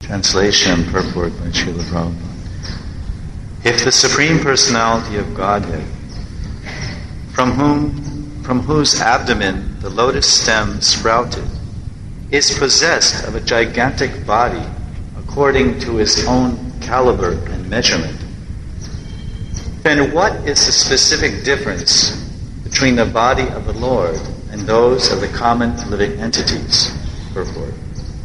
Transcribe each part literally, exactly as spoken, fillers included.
Translation and purport by Srila Prabhupada. If the Supreme Personality of Godhead, from whom, from whose abdomen the lotus stem sprouted, is possessed of a gigantic body according to his own caliber and measurement, then what is the specific difference between the body of the Lord and those of the common living entities? Purport.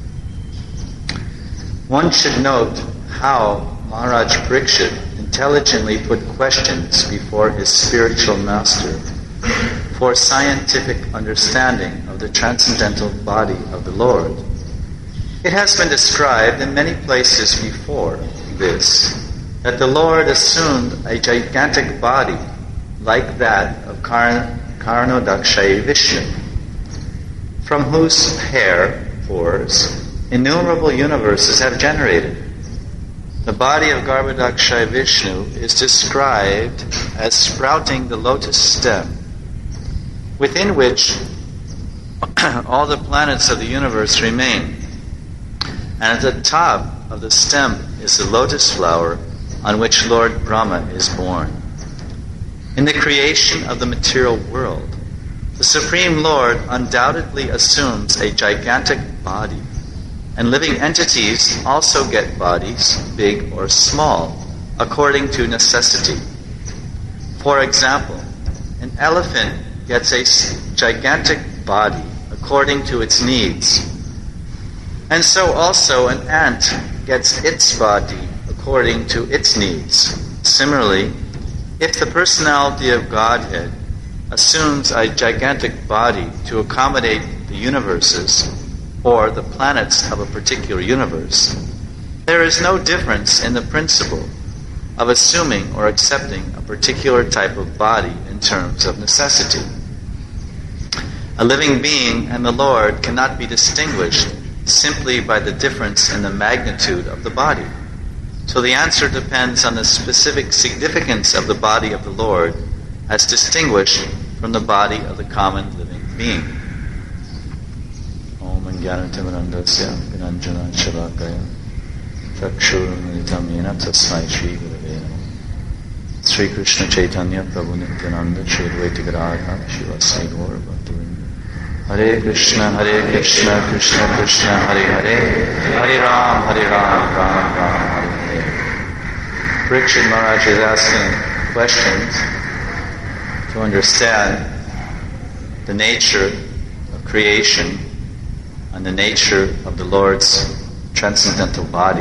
One should note how Maharaj Parikshit intelligently put questions before his spiritual master for scientific understanding of the transcendental body of the Lord. It has been described in many places before this that the Lord assumed a gigantic body like that of Karn- Karnodakshayi Vishnu, from whose hair, pores, innumerable universes have generated. The body of Garbhodakshayi Vishnu is described as sprouting the lotus stem, within which all the planets of the universe remain. And at the top of the stem is the lotus flower on which Lord Brahma is born. In the creation of the material world, the Supreme Lord undoubtedly assumes a gigantic body, and living entities also get bodies, big or small, according to necessity. For example, an elephant gets a gigantic body according to its needs, and so also an ant gets its body according to its needs. Similarly, if the personality of Godhead assumes a gigantic body to accommodate the universes or the planets of a particular universe, there is no difference in the principle of assuming or accepting a particular type of body in terms of necessity. A living being and the Lord cannot be distinguished simply by the difference in the magnitude of the body. So the answer depends on the specific significance of the body of the Lord as distinguished from the body of the common living being. Om Jnanatimandasya Vinanjana Shavakaya Chakshurumilitam Yena Tasmai Shri Gurave Namo. Sri Krishna Chaitanya Prabhu Nityananda Shri Advaita Gadadhar Shivasai Gaura Bhaktivinoda. Hare Krishna, Hare Krishna, Krishna Krishna, Hare Hare, Hare Ram, Hare Ram, Ram Ram, Hare Hare. Parikshit Maharaj is asking questions to understand the nature of creation and the nature of the Lord's transcendental body.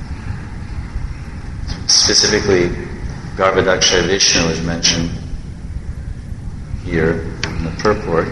Specifically, Garbhodakshayi Vishnu is mentioned here in the purport.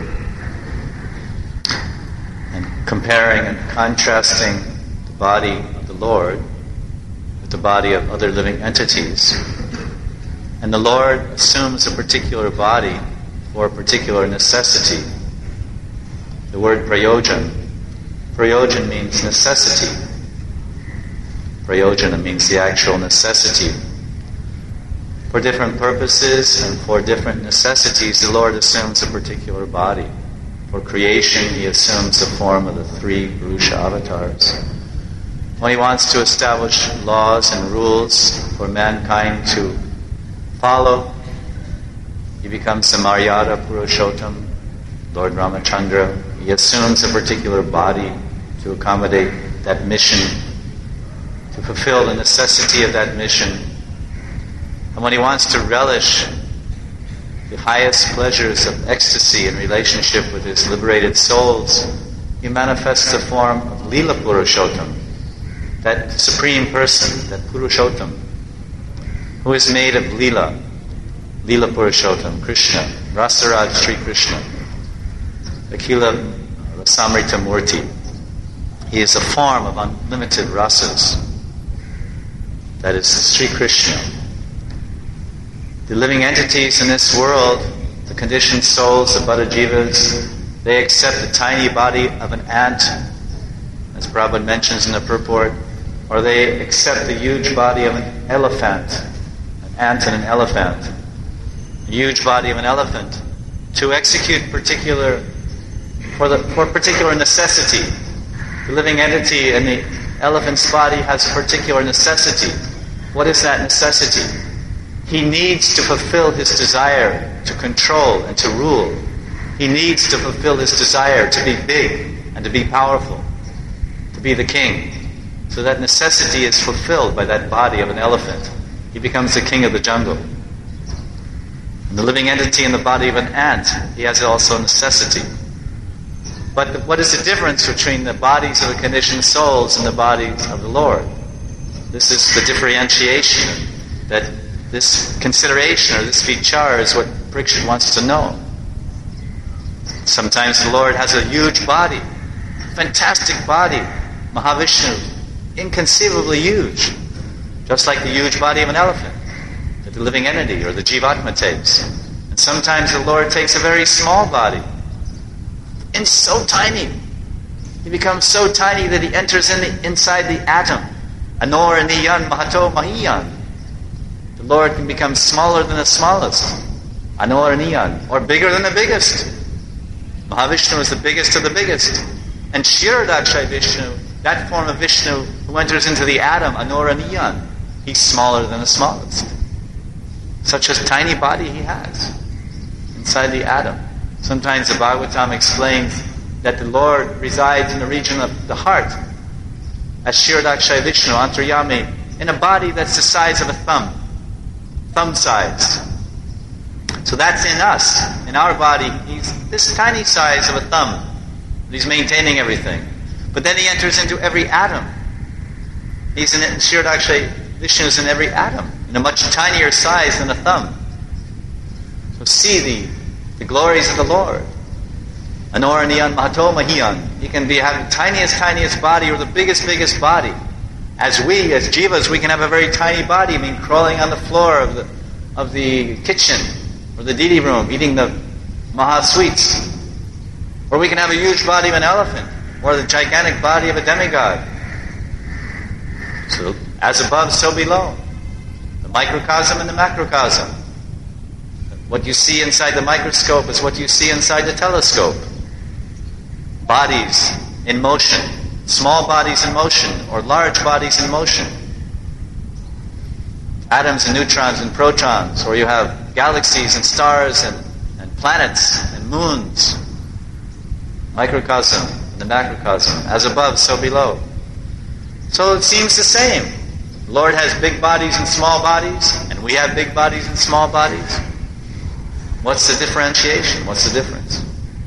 And comparing and contrasting the body of the Lord with the body of other living entities. And the Lord assumes a particular body for a particular necessity. The word prayojan. Prayojan means necessity. Prayojana means the actual necessity. For different purposes and for different necessities, the Lord assumes a particular body. For creation, He assumes the form of the three Purusha avatars. When He wants to establish laws and rules for mankind to follow, He becomes the Maryada Purushottam, Lord Ramachandra. He assumes a particular body to accommodate that mission, to fulfill the necessity of that mission. And when He wants to relish the highest pleasures of ecstasy in relationship with His liberated souls, He manifests the form of Lila Purushottam, that Supreme Person, that Purushottam, who is made of Lila, Lila Purushottam, Krishna, Rasaraj Sri Krishna, Akila Rasamrita Murti. He is a form of unlimited rasas. That is Sri Krishna. The living entities in this world, the conditioned souls, the Buddha-jivas, they accept the tiny body of an ant, as Prabhupada mentions in the purport, or they accept the huge body of an elephant, an ant and an elephant, a huge body of an elephant, to execute particular, for the for particular necessity. The living entity and the elephant's body has a particular necessity. What is that necessity? He needs to fulfill his desire to control and to rule. He needs to fulfill his desire to be big and to be powerful, to be the king. So that necessity is fulfilled by that body of an elephant. He becomes the king of the jungle. And the living entity in the body of an ant, he has also a necessity. But what is the difference between the bodies of the conditioned souls and the bodies of the Lord? This is the differentiation, that this consideration or this vichar is what Parikshit wants to know. Sometimes the Lord has a huge body, fantastic body, Mahavishnu, inconceivably huge, just like the huge body of an elephant that the living entity or the Jivatma takes. And sometimes the Lord takes a very small body, and so tiny. He becomes so tiny that he enters in the, inside the atom. Anor niyan mahato mahiyan. The Lord can become smaller than the smallest. Anor niyan, or bigger than the biggest. Mahavishnu is the biggest of the biggest. And Kshirodakshay Vishnu, that form of Vishnu who enters into the atom, Anor niyan, he's smaller than the smallest. Such a tiny body he has inside the atom. Sometimes the Bhagavatam explains that the Lord resides in the region of the heart as Kshirodakshay Vishnu, Antaryami, in a body that's the size of a thumb, thumb size. So that's in us, in our body. He's this tiny size of a thumb. He's maintaining everything. But then he enters into every atom. He's in Kshirodakshay Vishnu is in every atom, in a much tinier size than a thumb. So see the The glories of the Lord. Anor niyan mahato mahiyan. He can be having the tiniest, tiniest body or the biggest, biggest body. As we, as jivas, we can have a very tiny body, I mean, crawling on the floor of the of the kitchen or the didi room, eating the maha sweets. Or we can have a huge body of an elephant or the gigantic body of a demigod. So, as above, so below. The microcosm and the macrocosm. What you see inside the microscope is what you see inside the telescope. Bodies in motion, small bodies in motion, or large bodies in motion. Atoms and neutrons and protons, or you have galaxies and stars and, and planets and moons. Microcosm and the macrocosm. As above, so below. So it seems the same. The Lord has big bodies and small bodies, and we have big bodies and small bodies. What's the differentiation? What's the difference?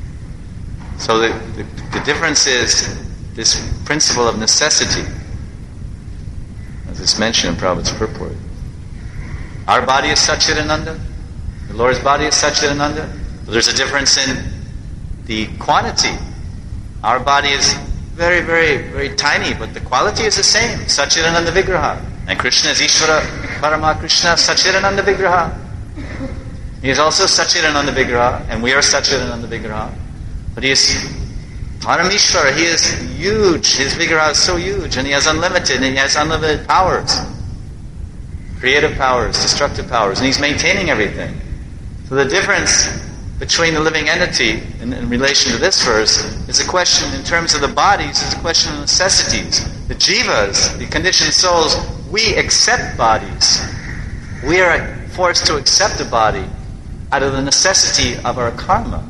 So the, the, the difference is this principle of necessity, as it's mentioned in Prabhupada's purport. Our body is Satchidananda. The Lord's body is Satchidananda. There's a difference in the quantity. Our body is very, very, very tiny, but the quality is the same. Satchidananda Vigraha. And Krishna is Ishvara Parama Krishna Satchidananda Vigraha. He is also Satchidananda Vigraha, and we are Satchidananda Vigraha. But he is Paramishvara, he is huge, his Vigraha is so huge, and he has unlimited, and he has unlimited powers. Creative powers, destructive powers, and he's maintaining everything. So the difference between the living entity in, in relation to this verse is a question, in terms of the bodies, it's a question of necessities. The jivas, the conditioned souls, we accept bodies. We are forced to accept a body out of the necessity of our karma.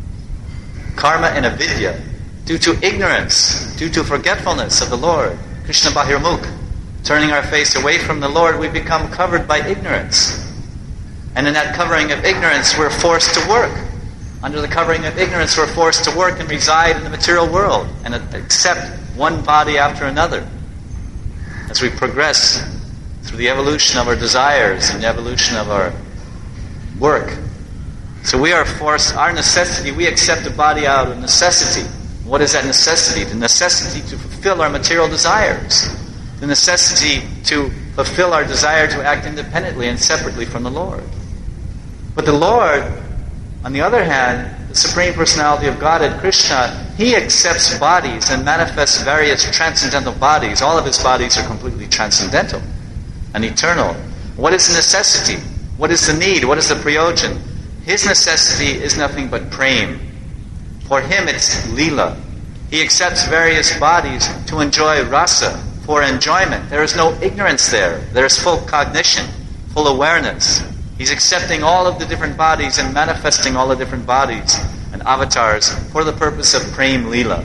Karma and avidya, due to ignorance, due to forgetfulness of the Lord. Krishna Bahirmukh, turning our face away from the Lord, we become covered by ignorance. And in that covering of ignorance, we're forced to work. Under the covering of ignorance, we're forced to work and reside in the material world and accept one body after another. As we progress through the evolution of our desires and the evolution of our work. So we are forced, our necessity, we accept a body out of necessity. What is that necessity? The necessity to fulfill our material desires. The necessity to fulfill our desire to act independently and separately from the Lord. But the Lord, on the other hand, the Supreme Personality of Godhead, Krishna, he accepts bodies and manifests various transcendental bodies. All of his bodies are completely transcendental and eternal. What is the necessity? What is the need? What is the prayojan? His necessity is nothing but prem. For him it's lila. He accepts various bodies to enjoy rasa, for enjoyment. There is no ignorance there. There is full cognition, full awareness. He's accepting all of the different bodies and manifesting all the different bodies and avatars for the purpose of Prem Leela.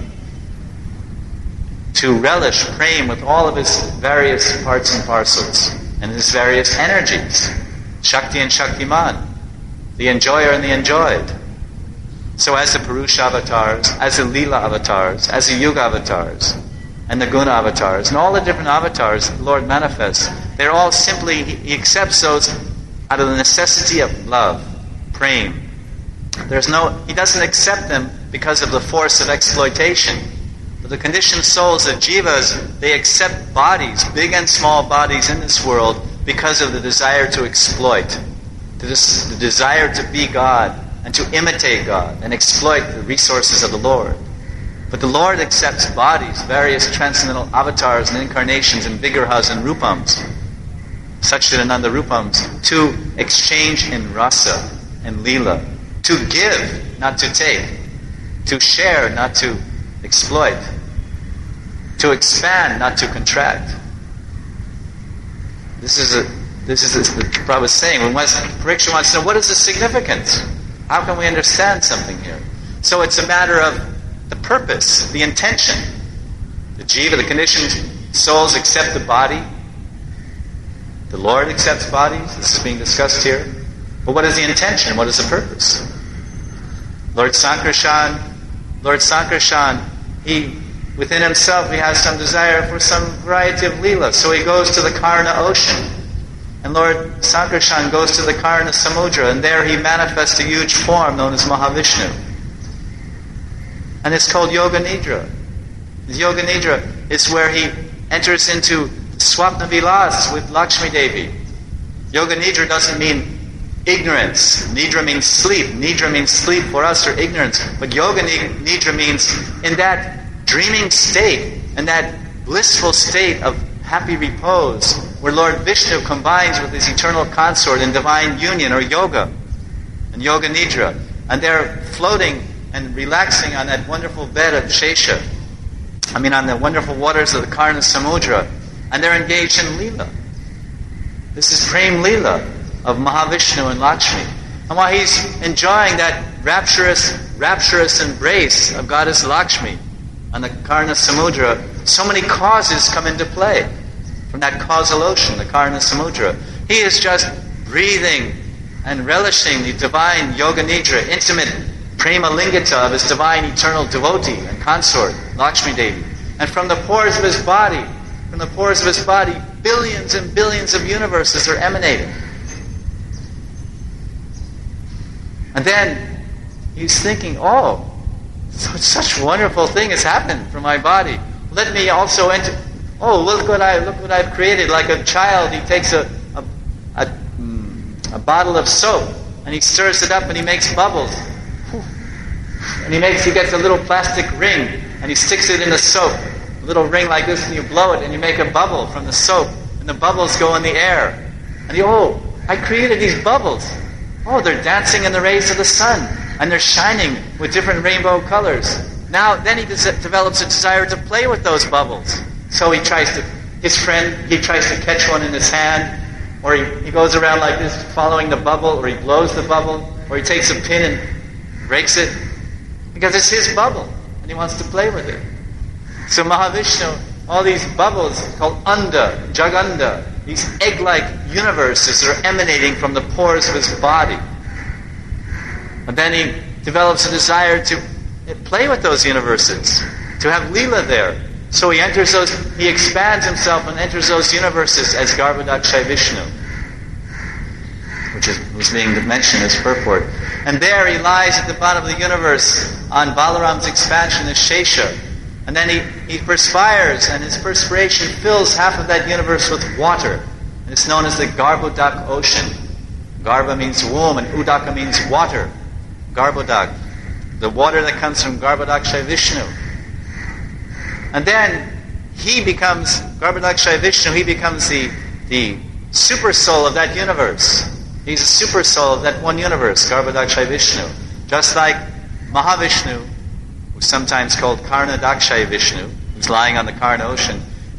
To relish Prem with all of his various parts and parcels and his various energies. Shakti and Shaktiman. The enjoyer and the enjoyed. So as the Purusha avatars, as the Leela avatars, as the Yuga avatars, and the Guna avatars, and all the different avatars the Lord manifests, they're all simply, He accepts those out of the necessity of love, prem. There's no, He doesn't accept them because of the force of exploitation. But the conditioned souls, the jivas, they accept bodies, big and small bodies in this world, because of the desire to exploit, the, des- the desire to be God, and to imitate God, and exploit the resources of the Lord. But the Lord accepts bodies, various transcendental avatars and incarnations and vigrahas and rupams, Satchidananda rupams, to exchange in rasa and lila, to give, not to take, to share, not to exploit, to expand, not to contract. This is a, this is a, the Prabhupada was saying, when Pariksha wants to know, what is the significance? How can we understand something here? So it's a matter of the purpose, the intention. The jiva, the conditioned souls accept the body. The Lord accepts bodies. This is being discussed here. But what is the intention? What is the purpose? Lord Sankarshan, Lord Sankarshan, he, within himself, he has some desire for some variety of leela. So he goes to the Karna ocean. And Lord Sankarshan goes to the Karna Samudra, and there he manifests a huge form known as Mahavishnu. And it's called Yoga Nidra. The Yoga Nidra is where he enters into Swapna Vilas with Lakshmi Devi. Yoga Nidra doesn't mean ignorance. Nidra means sleep. Nidra means sleep for us, or ignorance. But Yoga Nidra means in that dreaming state, in that blissful state of happy repose, where Lord Vishnu combines with his eternal consort in divine union, or yoga, and Yoga Nidra. And they're floating and relaxing on that wonderful bed of Shesha. I mean, on the wonderful waters of the Karna Samudra. And they're engaged in Leela. This is Prem Leela of Mahavishnu and Lakshmi. And while he's enjoying that rapturous, rapturous embrace of Goddess Lakshmi on the Karna Samudra, so many causes come into play from that causal ocean, the Karna Samudra. He is just breathing and relishing the divine Yoga Nidra, intimate Prema Lingita of his divine eternal devotee and consort, Lakshmi Devi. And from the pores of his body, from the pores of his body, billions and billions of universes are emanating. And then he's thinking, oh, such a wonderful thing has happened for my body. Let me also enter. Oh, look what I look what I've created. Like a child, he takes a a, a, a bottle of soap and he stirs it up and he makes bubbles. And he makes he gets a little plastic ring and he sticks it in the soap. A little ring like this, and you blow it and you make a bubble from the soap, and the bubbles go in the air. And you, oh, I created these bubbles. Oh, they're dancing in the rays of the sun, and they're shining with different rainbow colors. Now, then he des- develops a desire to play with those bubbles. So he tries to, his friend, he tries to catch one in his hand, or he, he goes around like this following the bubble, or he blows the bubble, or he takes a pin and breaks it, because it's his bubble, and he wants to play with it. So Mahavishnu, all these bubbles called Anda, Jaganda, these egg-like universes are emanating from the pores of his body. And then he develops a desire to play with those universes, to have Leela there. So he enters those, he expands himself and enters those universes as Garbhodakshay Vishnu, which is, was being mentioned as purport. And there he lies at the bottom of the universe on Balaram's expansion as Shesha. And then he, he perspires, and his perspiration fills half of that universe with water. And it's known as the Garbhodak ocean. Garbha means womb, and Udaka means water. Garbhodak, the water that comes from Garbhodakshay Vishnu. And then he becomes, Garbhodakshay Vishnu, he becomes the, the super soul of that universe. He's a super soul of that one universe, Garbhodakshay Vishnu. Just like Mahavishnu, who's sometimes called Karna Dakshay Vishnu, who's lying on the Karna ocean,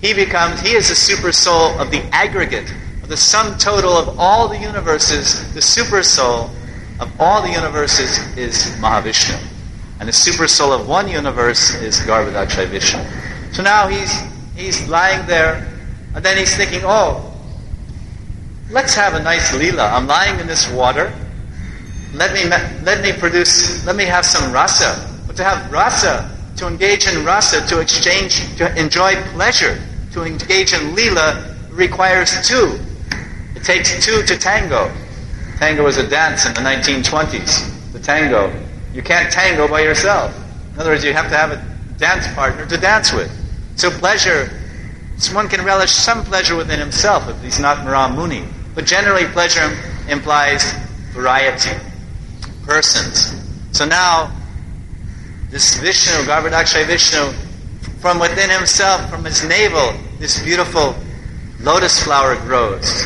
he becomes, he is the super soul of the aggregate, of the sum total of all the universes. The super soul of all the universes is Mahavishnu. And the super soul of one universe is Garbhodakshay Vishnu. So now he's he's lying there, and then he's thinking, oh, let's have a nice leela. I'm lying in this water. Let me let me produce, let me have some rasa. But to have rasa, to engage in rasa, to exchange, to enjoy pleasure, to engage in leela requires two. It takes two to tango. Tango was a dance in the nineteen twenties. The tango. You can't tango by yourself. In other words, you have to have a dance partner to dance with. So pleasure, one can relish some pleasure within himself if he's not Maram Muni. But generally pleasure implies variety, persons. So now, this Vishnu, Garbhodakshay Vishnu, from within himself, from his navel, this beautiful lotus flower grows.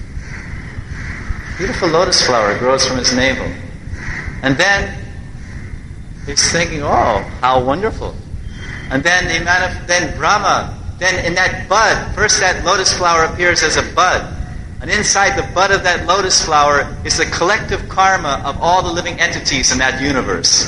Beautiful lotus flower grows from his navel. And then, he's thinking, oh, how wonderful. And then, he manif- then Brahma, then in that bud, first that lotus flower appears as a bud. And inside the bud of that lotus flower is the collective karma of all the living entities in that universe.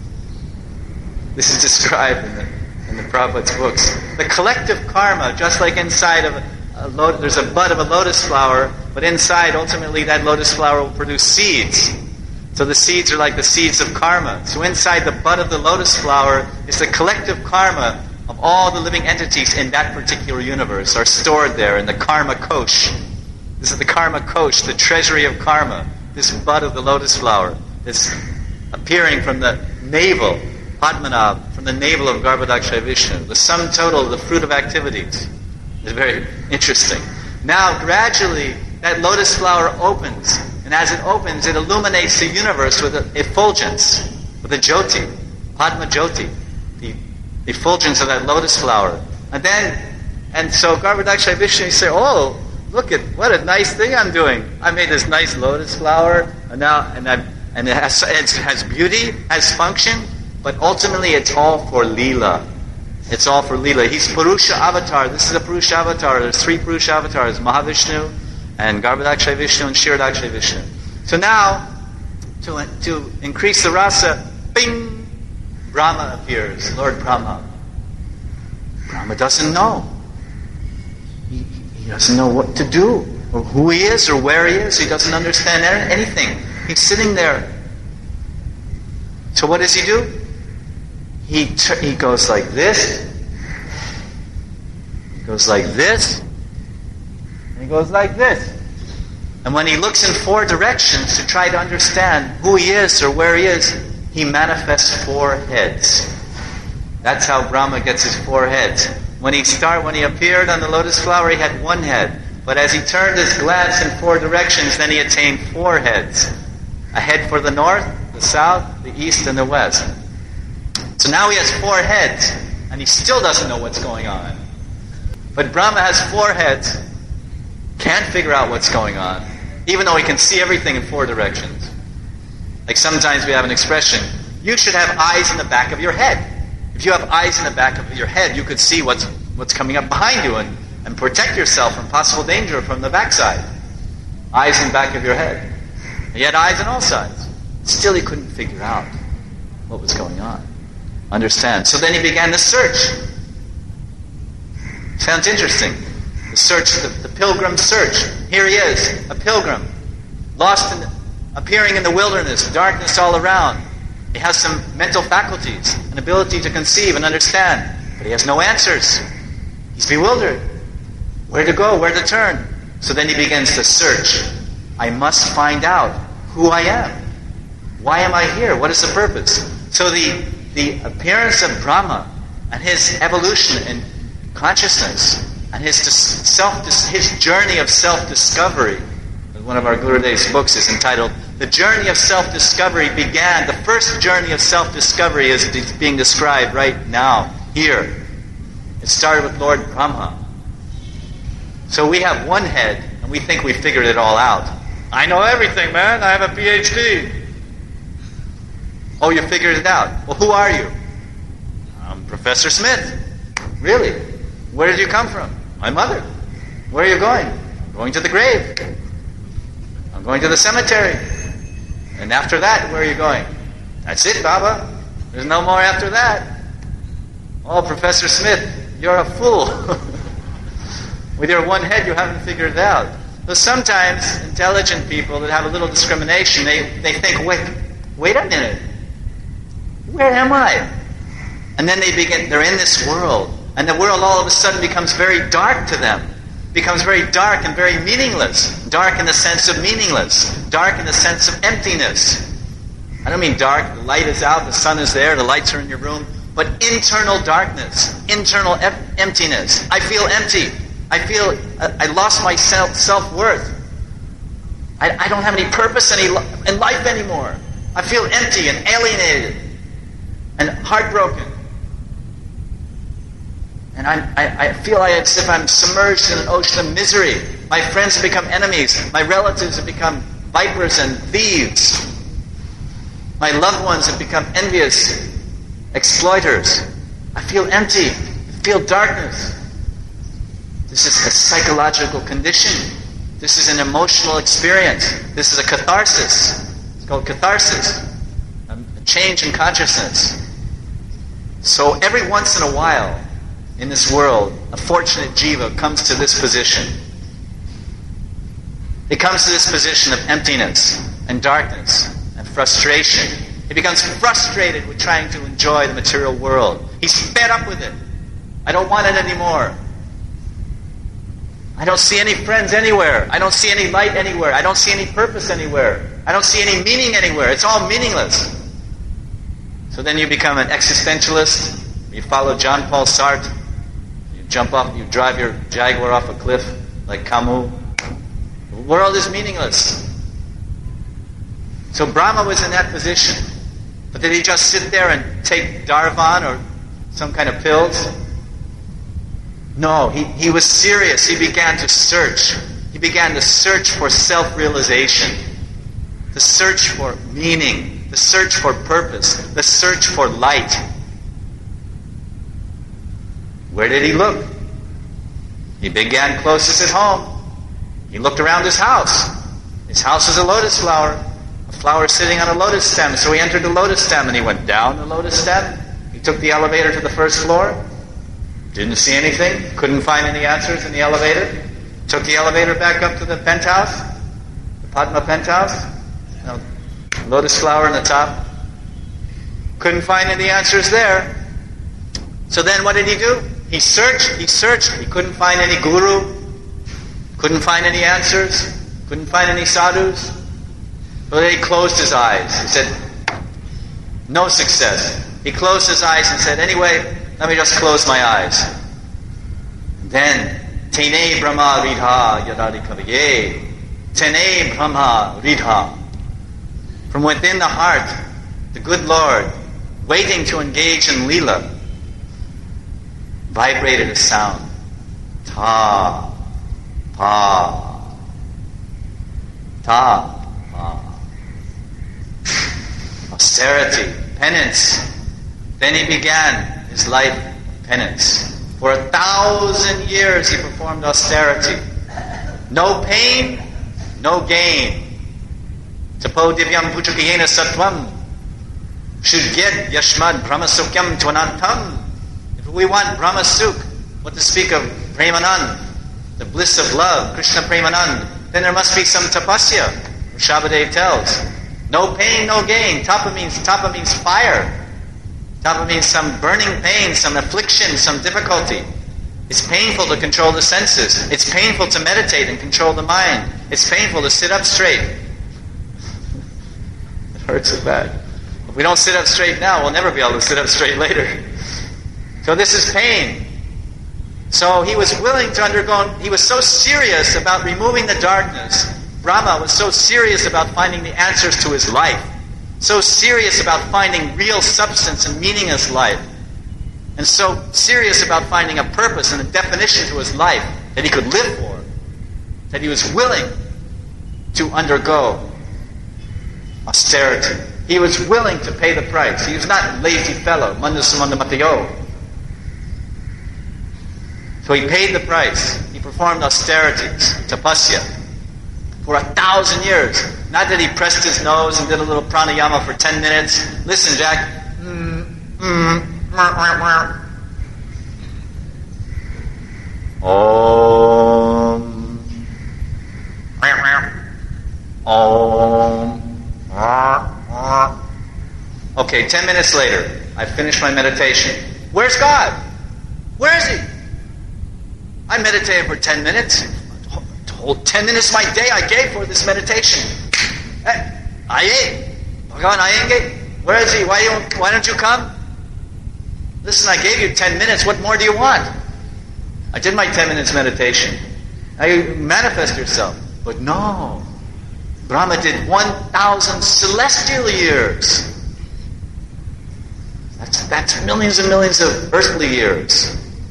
This is described in the, in the Prabhupada's books. The collective karma, just like inside of a, a lotus, there's a bud of a lotus flower, but inside, ultimately, that lotus flower will produce seeds. So the seeds are like the seeds of karma. So inside the bud of the lotus flower is the collective karma of all the living entities in that particular universe are stored there in the karma kosh. This is the karma kosh, the treasury of karma. This bud of the lotus flower is appearing from the navel, Padmanabh, from the navel of Garbhodakshay Vishnu. The sum total of the fruit of activities is very interesting. Now, gradually, that lotus flower opens. And as it opens, it illuminates the universe with an effulgence, with a jyoti, Padma Jyoti, the effulgence of that lotus flower. And then, and so Garbhodakshay Vishnu says, oh, look at what a nice thing I'm doing. I made this nice lotus flower, and now, and I, and it has, it has beauty, has function, but ultimately it's all for Leela. It's all for Leela. He's Purusha Avatar. This is a Purusha Avatar. There's three Purusha Avatars, Mahavishnu, and Garbhodakshay Vishnu, and Kshirodakshay Vishnu. So now, to, to increase the rasa, bing, Brahma appears, Lord Brahma. Brahma doesn't know. He, he doesn't know what to do, or who he is, or where he is. He doesn't understand anything. He's sitting there. So what does he do? He, t- he goes like this. He goes like this. And he goes like this. And when he looks in four directions to try to understand who he is or where he is, he manifests four heads. That's how Brahma gets his four heads. When he start, when he appeared on the lotus flower, he had one head. But as he turned his glance in four directions, then he attained four heads. A head for the north, the south, the east, and the west. So now he has four heads, and he still doesn't know what's going on. But Brahma has four heads, can't figure out what's going on, even though he can see everything in four directions. Like sometimes we have an expression, you should have eyes in the back of your head. If you have eyes in the back of your head, you could see what's what's coming up behind you and, and protect yourself from possible danger from the backside. Eyes in the back of your head. He had eyes on all sides. Still he couldn't figure out what was going on. Understand? So then he began the search. Sounds interesting. The search, the, the pilgrim search. Here he is, a pilgrim, lost in, appearing in the wilderness, darkness all around. He has some mental faculties, an ability to conceive and understand, but he has no answers. He's bewildered. Where to go? Where to turn? So then he begins to search. I must find out who I am. Why am I here? What is the purpose? So the, the appearance of Brahma and his evolution in consciousness and his self, his journey of self-discovery, one of our Gurudev's books is entitled, The Journey of Self-Discovery began. The first journey of self-discovery is being described right now, here. It started with Lord Brahma. So we have one head, and we think we figured it all out. I know everything, man. I have a P H D. Oh, you figured it out. Well, who are you? I'm Professor Smith. Really? Where did you come from? My mother. Where are you going? I'm going to the grave. I'm going to the cemetery. And after that, where are you going? That's it, Baba. There's no more after that. Oh, Professor Smith, you're a fool. With your one head, you haven't figured it out. So sometimes, intelligent people that have a little discrimination, they, they think, wait, wait a minute. Where am I? And then they begin, they're in this world. And the world all of a sudden becomes very dark to them. Becomes very dark and very meaningless. Dark in the sense of meaningless. Dark in the sense of emptiness. I don't mean dark, the light is out, the sun is there, the lights are in your room. But internal darkness, internal em- emptiness. I feel empty. I feel, uh, I lost my self, self-worth. I, I don't have any purpose any, in life anymore. I feel empty and alienated and heartbroken. And I'm, I, I feel as if I'm submerged in an ocean of misery. My friends have become enemies. My relatives have become vipers and thieves. My loved ones have become envious exploiters. I feel empty. I feel darkness. This is a psychological condition. This is an emotional experience. This is a catharsis. It's called catharsis. A change in consciousness. So every once in a while, in this world, a fortunate jiva comes to this position. It comes to this position of emptiness and darkness and frustration. He becomes frustrated with trying to enjoy the material world. He's fed up with it. I don't want it anymore. I don't see any friends anywhere. I don't see any light anywhere. I don't see any purpose anywhere. I don't see any meaning anywhere. It's all meaningless. So then you become an existentialist. You follow Jean Paul Sartre. You jump off, you drive your Jaguar off a cliff like Camus. The world is meaningless. So Brahma was in that position. But did he just sit there and take Darvan or some kind of pills? No, he, he was serious. He began to search. He began to search for self-realization, the search for meaning, the search for purpose, the search for light. Where did he look? He began closest at home. He looked around his house. His house was a lotus flower, a flower sitting on a lotus stem. So he entered the lotus stem and he went down the lotus stem. He took the elevator to the first floor. Didn't see anything. Couldn't find any answers in the elevator. Took the elevator back up to the penthouse, the Padma penthouse. You know, lotus flower on the top. Couldn't find any answers there. So then what did he do? He searched, he searched. He couldn't find any guru. Couldn't find any answers. Couldn't find any sadhus. So then he closed his eyes. He said, no success. He closed his eyes and said, anyway, let me just close my eyes. Then, Tene Brahma Ridha Yadadi Kaviye. Tene Brahma Ridha. From within the heart, the good Lord, waiting to engage in Leela, vibrated a sound. Ta, pa, ta, pa. Austerity, penance. Then he began his life penance. For a thousand years he performed austerity. No pain, no gain. Tapo divyam puchukiyena sattvam should get yashmad brahmasukyam tvanantam. If we want brahmasuk, what to speak of premanand, the bliss of love, Krishna premanand, then there must be some tapasya. Shabbadev tells. No pain, no gain. Tapa means tapa means fire. Tapa means some burning pain, some affliction, some difficulty. It's painful to control the senses. It's painful to meditate and control the mind. It's painful to sit up straight. It hurts so bad. If we don't sit up straight now, we'll never be able to sit up straight later. So this is pain. So he was willing to undergo, he was so serious about removing the darkness. Brahma was so serious about finding the answers to his life. So serious about finding real substance and meaning in his life. And so serious about finding a purpose and a definition to his life that he could live for. That he was willing to undergo austerity. He was willing to pay the price. He was not a lazy fellow. Mandasamanda Matayo. So he paid the price. He performed austerities, tapasya, for a thousand years. Not that he pressed his nose and did a little pranayama for ten minutes. Listen, Jack. Mm, mm, Om. Om. Okay, ten minutes later, I finished my meditation. Where's God? Where is He? I meditated for ten minutes. The whole ten minutes of my day I gave for this meditation. Hey, Aye, Bhagavan Ayenge, where is He? Why don't, why don't you come? Listen, I gave you ten minutes. What more do you want? I did my ten minutes meditation. Now you manifest yourself. But no. Brahma did one thousand celestial years. That's, that's millions and millions of earthly years.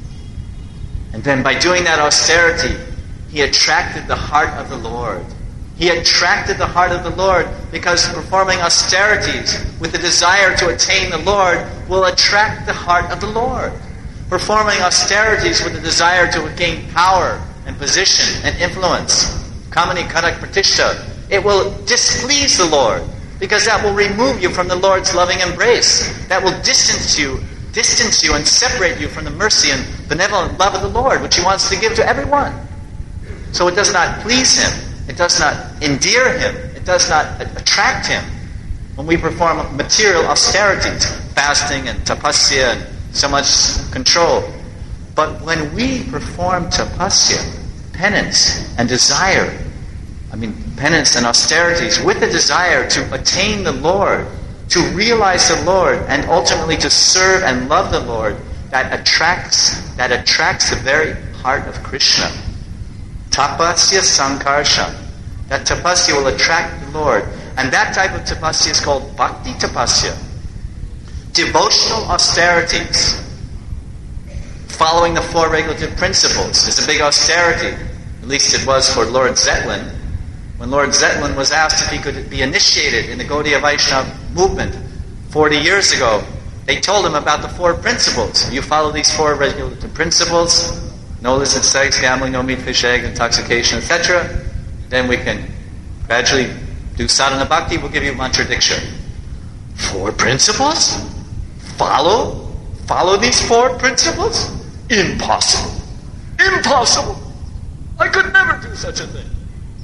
And then by doing that austerity, he attracted the heart of the Lord. He attracted the heart of the Lord because performing austerities with the desire to attain the Lord will attract the heart of the Lord. Performing austerities with the desire to gain power and position and influence, kamani karak pratishta, it will displease the Lord because that will remove you from the Lord's loving embrace. That will distance you, distance you and separate you from the mercy and benevolent love of the Lord, which He wants to give to everyone. So it does not please Him. It does not endear Him. It does not attract Him when we perform material austerities, fasting and tapasya and so much control. But when we perform tapasya, penance and desire, I mean penance and austerities with the desire to attain the Lord, to realize the Lord, and ultimately to serve and love the Lord, that attracts that attracts the very heart of Krishna. Tapasya sankarsha. That tapasya will attract the Lord. And that type of tapasya is called bhakti tapasya. Devotional austerities. Following the four regulative principles is a big austerity. At least it was for Lord Zetlin. When Lord Zetlin was asked if he could be initiated in the Gaudiya Vaishnava movement forty years ago, they told him about the four principles. If you follow these four regulative principles, no illicit sex, gambling, no meat, fish, egg, intoxication, et cetera, then we can gradually do sadhana bhakti. We'll give you mantra diksha. Four principles? Follow? Follow these four principles? Impossible. Impossible. I could never do such a thing.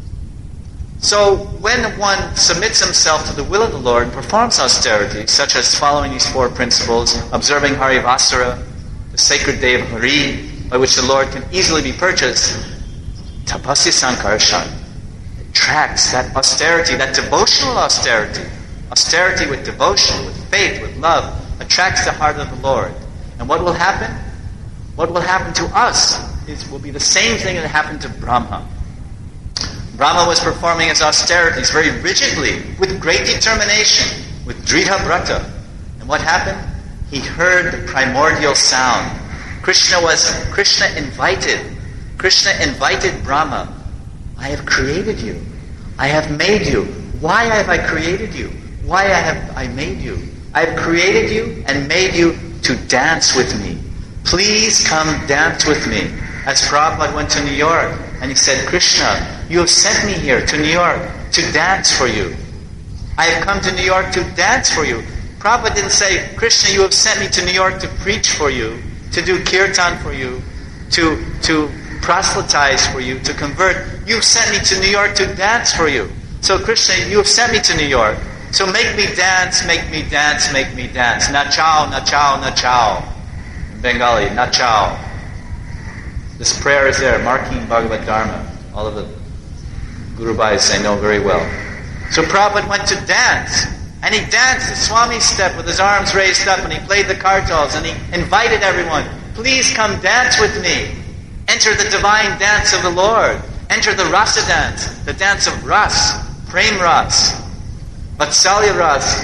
So when one submits himself to the will of the Lord and performs austerity, such as following these four principles, observing Harivasara, the sacred day of Hari, by which the Lord can easily be purchased, tapasya sankarshan attracts that austerity, that devotional austerity, austerity with devotion, with faith, with love, attracts the heart of the Lord. And what will happen? What will happen to us is will be the same thing that happened to Brahma. Brahma was performing his austerities very rigidly, with great determination, with Dridha Brata. And what happened? He heard the primordial sound. Krishna was, Krishna invited, Krishna invited Brahma. I have created you. I have made you. Why have I created you? Why have I made you? I have created you and made you to dance with me. Please come dance with me. As Prabhupada went to New York and he said, Krishna, you have sent me here to New York to dance for you. I have come to New York to dance for you. Prabhupada didn't say, Krishna, you have sent me to New York to preach for you, to do kirtan for you, to, to proselytize for you, to convert. You've sent me to New York to dance for you. So Krishna, you have sent me to New York. So make me dance, make me dance, make me dance. Nachao, nachao, nachao. In Bengali, nachao. This prayer is there, marking Bhagavad Dharma. All of the Guru Bhais I know very well. So Prabhupada went to dance. And he danced the Swami step with his arms raised up, and he played the kartals, and he invited everyone, please come dance with me. Enter the divine dance of the Lord. Enter the rasa dance, the dance of ras, prem ras, vatsalya ras,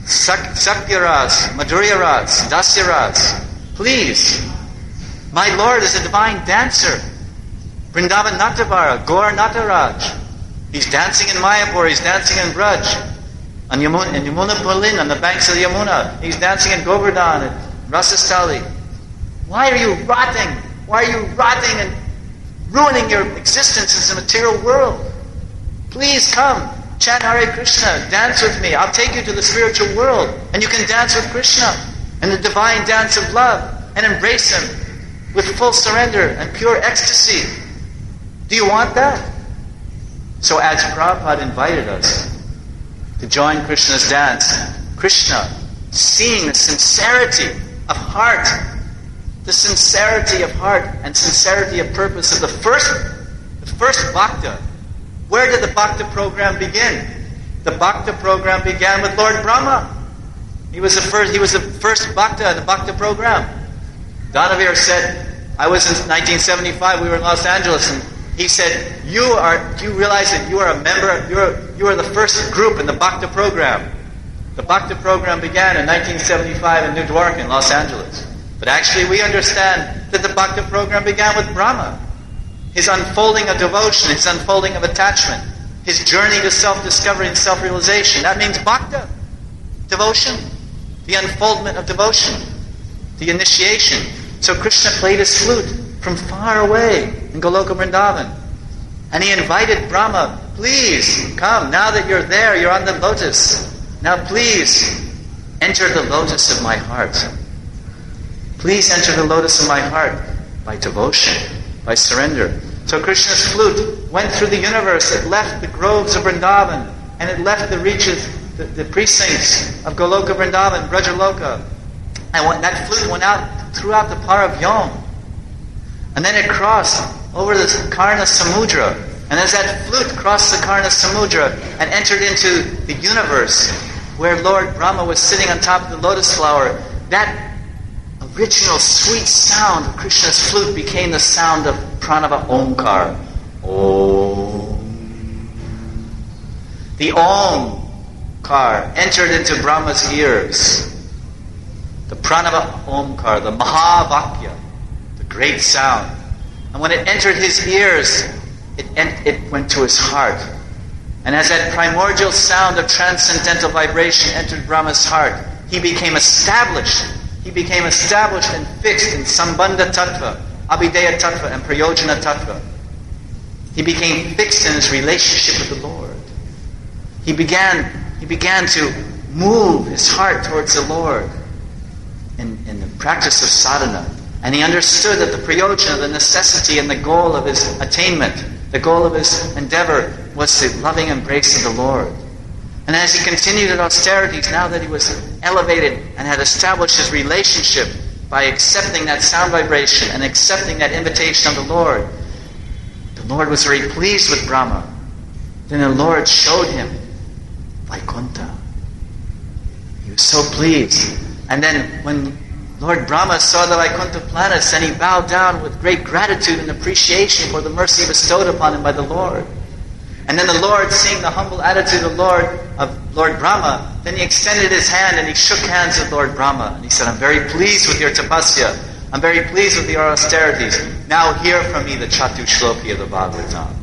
sakya ras, madhurya ras, dasya ras. Please, my Lord is a divine dancer. Vrindavan Natavara, Gaur Nataraj. He's dancing in Mayapur, he's dancing in Braj. On Yamuna, in Yamuna Pulin, on the banks of the Yamuna. He's dancing in Govardhan, at Rasastali. Why are you rotting Why are you rotting and ruining your existence in the material world? Please come, chant Hare Krishna, dance with me. I'll take you to the spiritual world, and you can dance with Krishna in the divine dance of love and embrace Him with full surrender and pure ecstasy. Do you want that? So as Prabhupada invited us to join Krishna's dance, Krishna, seeing the sincerity of heart, the sincerity of heart and sincerity of purpose of the first, the first Bhakta. Where did the Bhakta program begin? The Bhakta program began with Lord Brahma. He was the first, he was the first Bhakta in the Bhakta program. Danavir said, I was in nineteen seventy-five, we were in Los Angeles, and he said, you are, do you realize that you are a member, you are, you are the first group in the Bhakta program? The Bhakta program began in nineteen seventy-five in New Dwarka in Los Angeles. But actually we understand that the Bhakta program began with Brahma. His unfolding of devotion, his unfolding of attachment, his journey to self-discovery and self-realization. That means Bhakta, devotion, the unfoldment of devotion, the initiation. So Krishna played his flute from far away in Goloka Vrindavan. And he invited Brahma, please come, now that you're there, you're on the lotus. Now please, enter the lotus of my heart. Please enter the lotus of my heart by devotion, by surrender. So Krishna's flute went through the universe. It left the groves of Vrindavan, and it left the reaches, the, the precincts of Goloka Vrindavan, Brajaloka. And when that flute went out throughout the Par of Yom. And then it crossed over the Karna Samudra. And as that flute crossed the Karna Samudra and entered into the universe where Lord Brahma was sitting on top of the lotus flower, that original sweet sound of Krishna's flute became the sound of Pranava Omkar. Om. The Omkar entered into Brahma's ears. The Pranava Omkar, the Mahavakya, the great sound. And when it entered his ears, it, ent- it went to his heart. And as that primordial sound of transcendental vibration entered Brahma's heart, he became established. He became established and fixed in Sambandha Tattva, Abhideya Tattva, and Prayojana Tattva. He became fixed in his relationship with the Lord. He began, he began to move his heart towards the Lord in, in the practice of sadhana. And he understood that the prayojana, the necessity and the goal of his attainment, the goal of his endeavor, was the loving embrace of the Lord. And as he continued in austerities, now that he was elevated and had established his relationship by accepting that sound vibration and accepting that invitation of the Lord, the Lord was very pleased with Brahma. Then the Lord showed him Vaikuntha. He was so pleased. And then when Lord Brahma saw the Vaikuntha planets, then he bowed down with great gratitude and appreciation for the mercy bestowed upon him by the Lord. And then the Lord, seeing the humble attitude of Lord of Lord Brahma, then he extended his hand and he shook hands with Lord Brahma. And he said, I'm very pleased with your tapasya. I'm very pleased with your austerities. Now hear from me the Chatu Shloki of the Bhagavatam.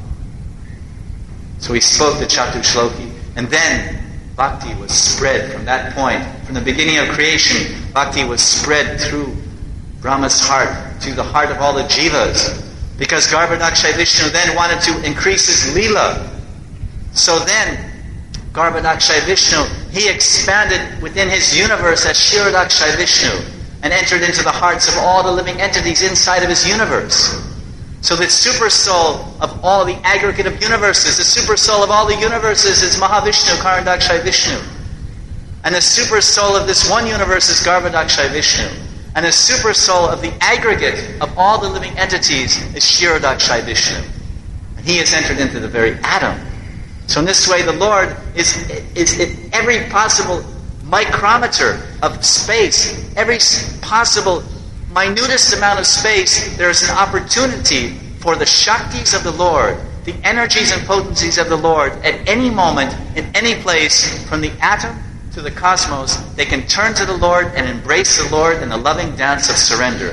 So he spoke the Chatu Shloki. And then Bhakti was spread from that point. From the beginning of creation, Bhakti was spread through Brahma's heart, to the heart of all the jivas. Because Garbhodakshay Vishnu then wanted to increase his lila. So then, Garbhodakshay Vishnu, he expanded within his universe as Kshirodakshay Vishnu and entered into the hearts of all the living entities inside of his universe. So the super soul of all the aggregate of universes, the super soul of all the universes is Mahavishnu, Karandakshay Vishnu. And the super soul of this one universe is Garbhodakshay Vishnu. And the super soul of the aggregate of all the living entities is Kshirodakshay Vishnu. And he has entered into the very atom. So in this way, the Lord is, is in every possible micrometer of space, every possible minutest amount of space, there is an opportunity for the Shaktis of the Lord, the energies and potencies of the Lord, at any moment, in any place, from the atom to the cosmos, they can turn to the Lord and embrace the Lord in the loving dance of surrender.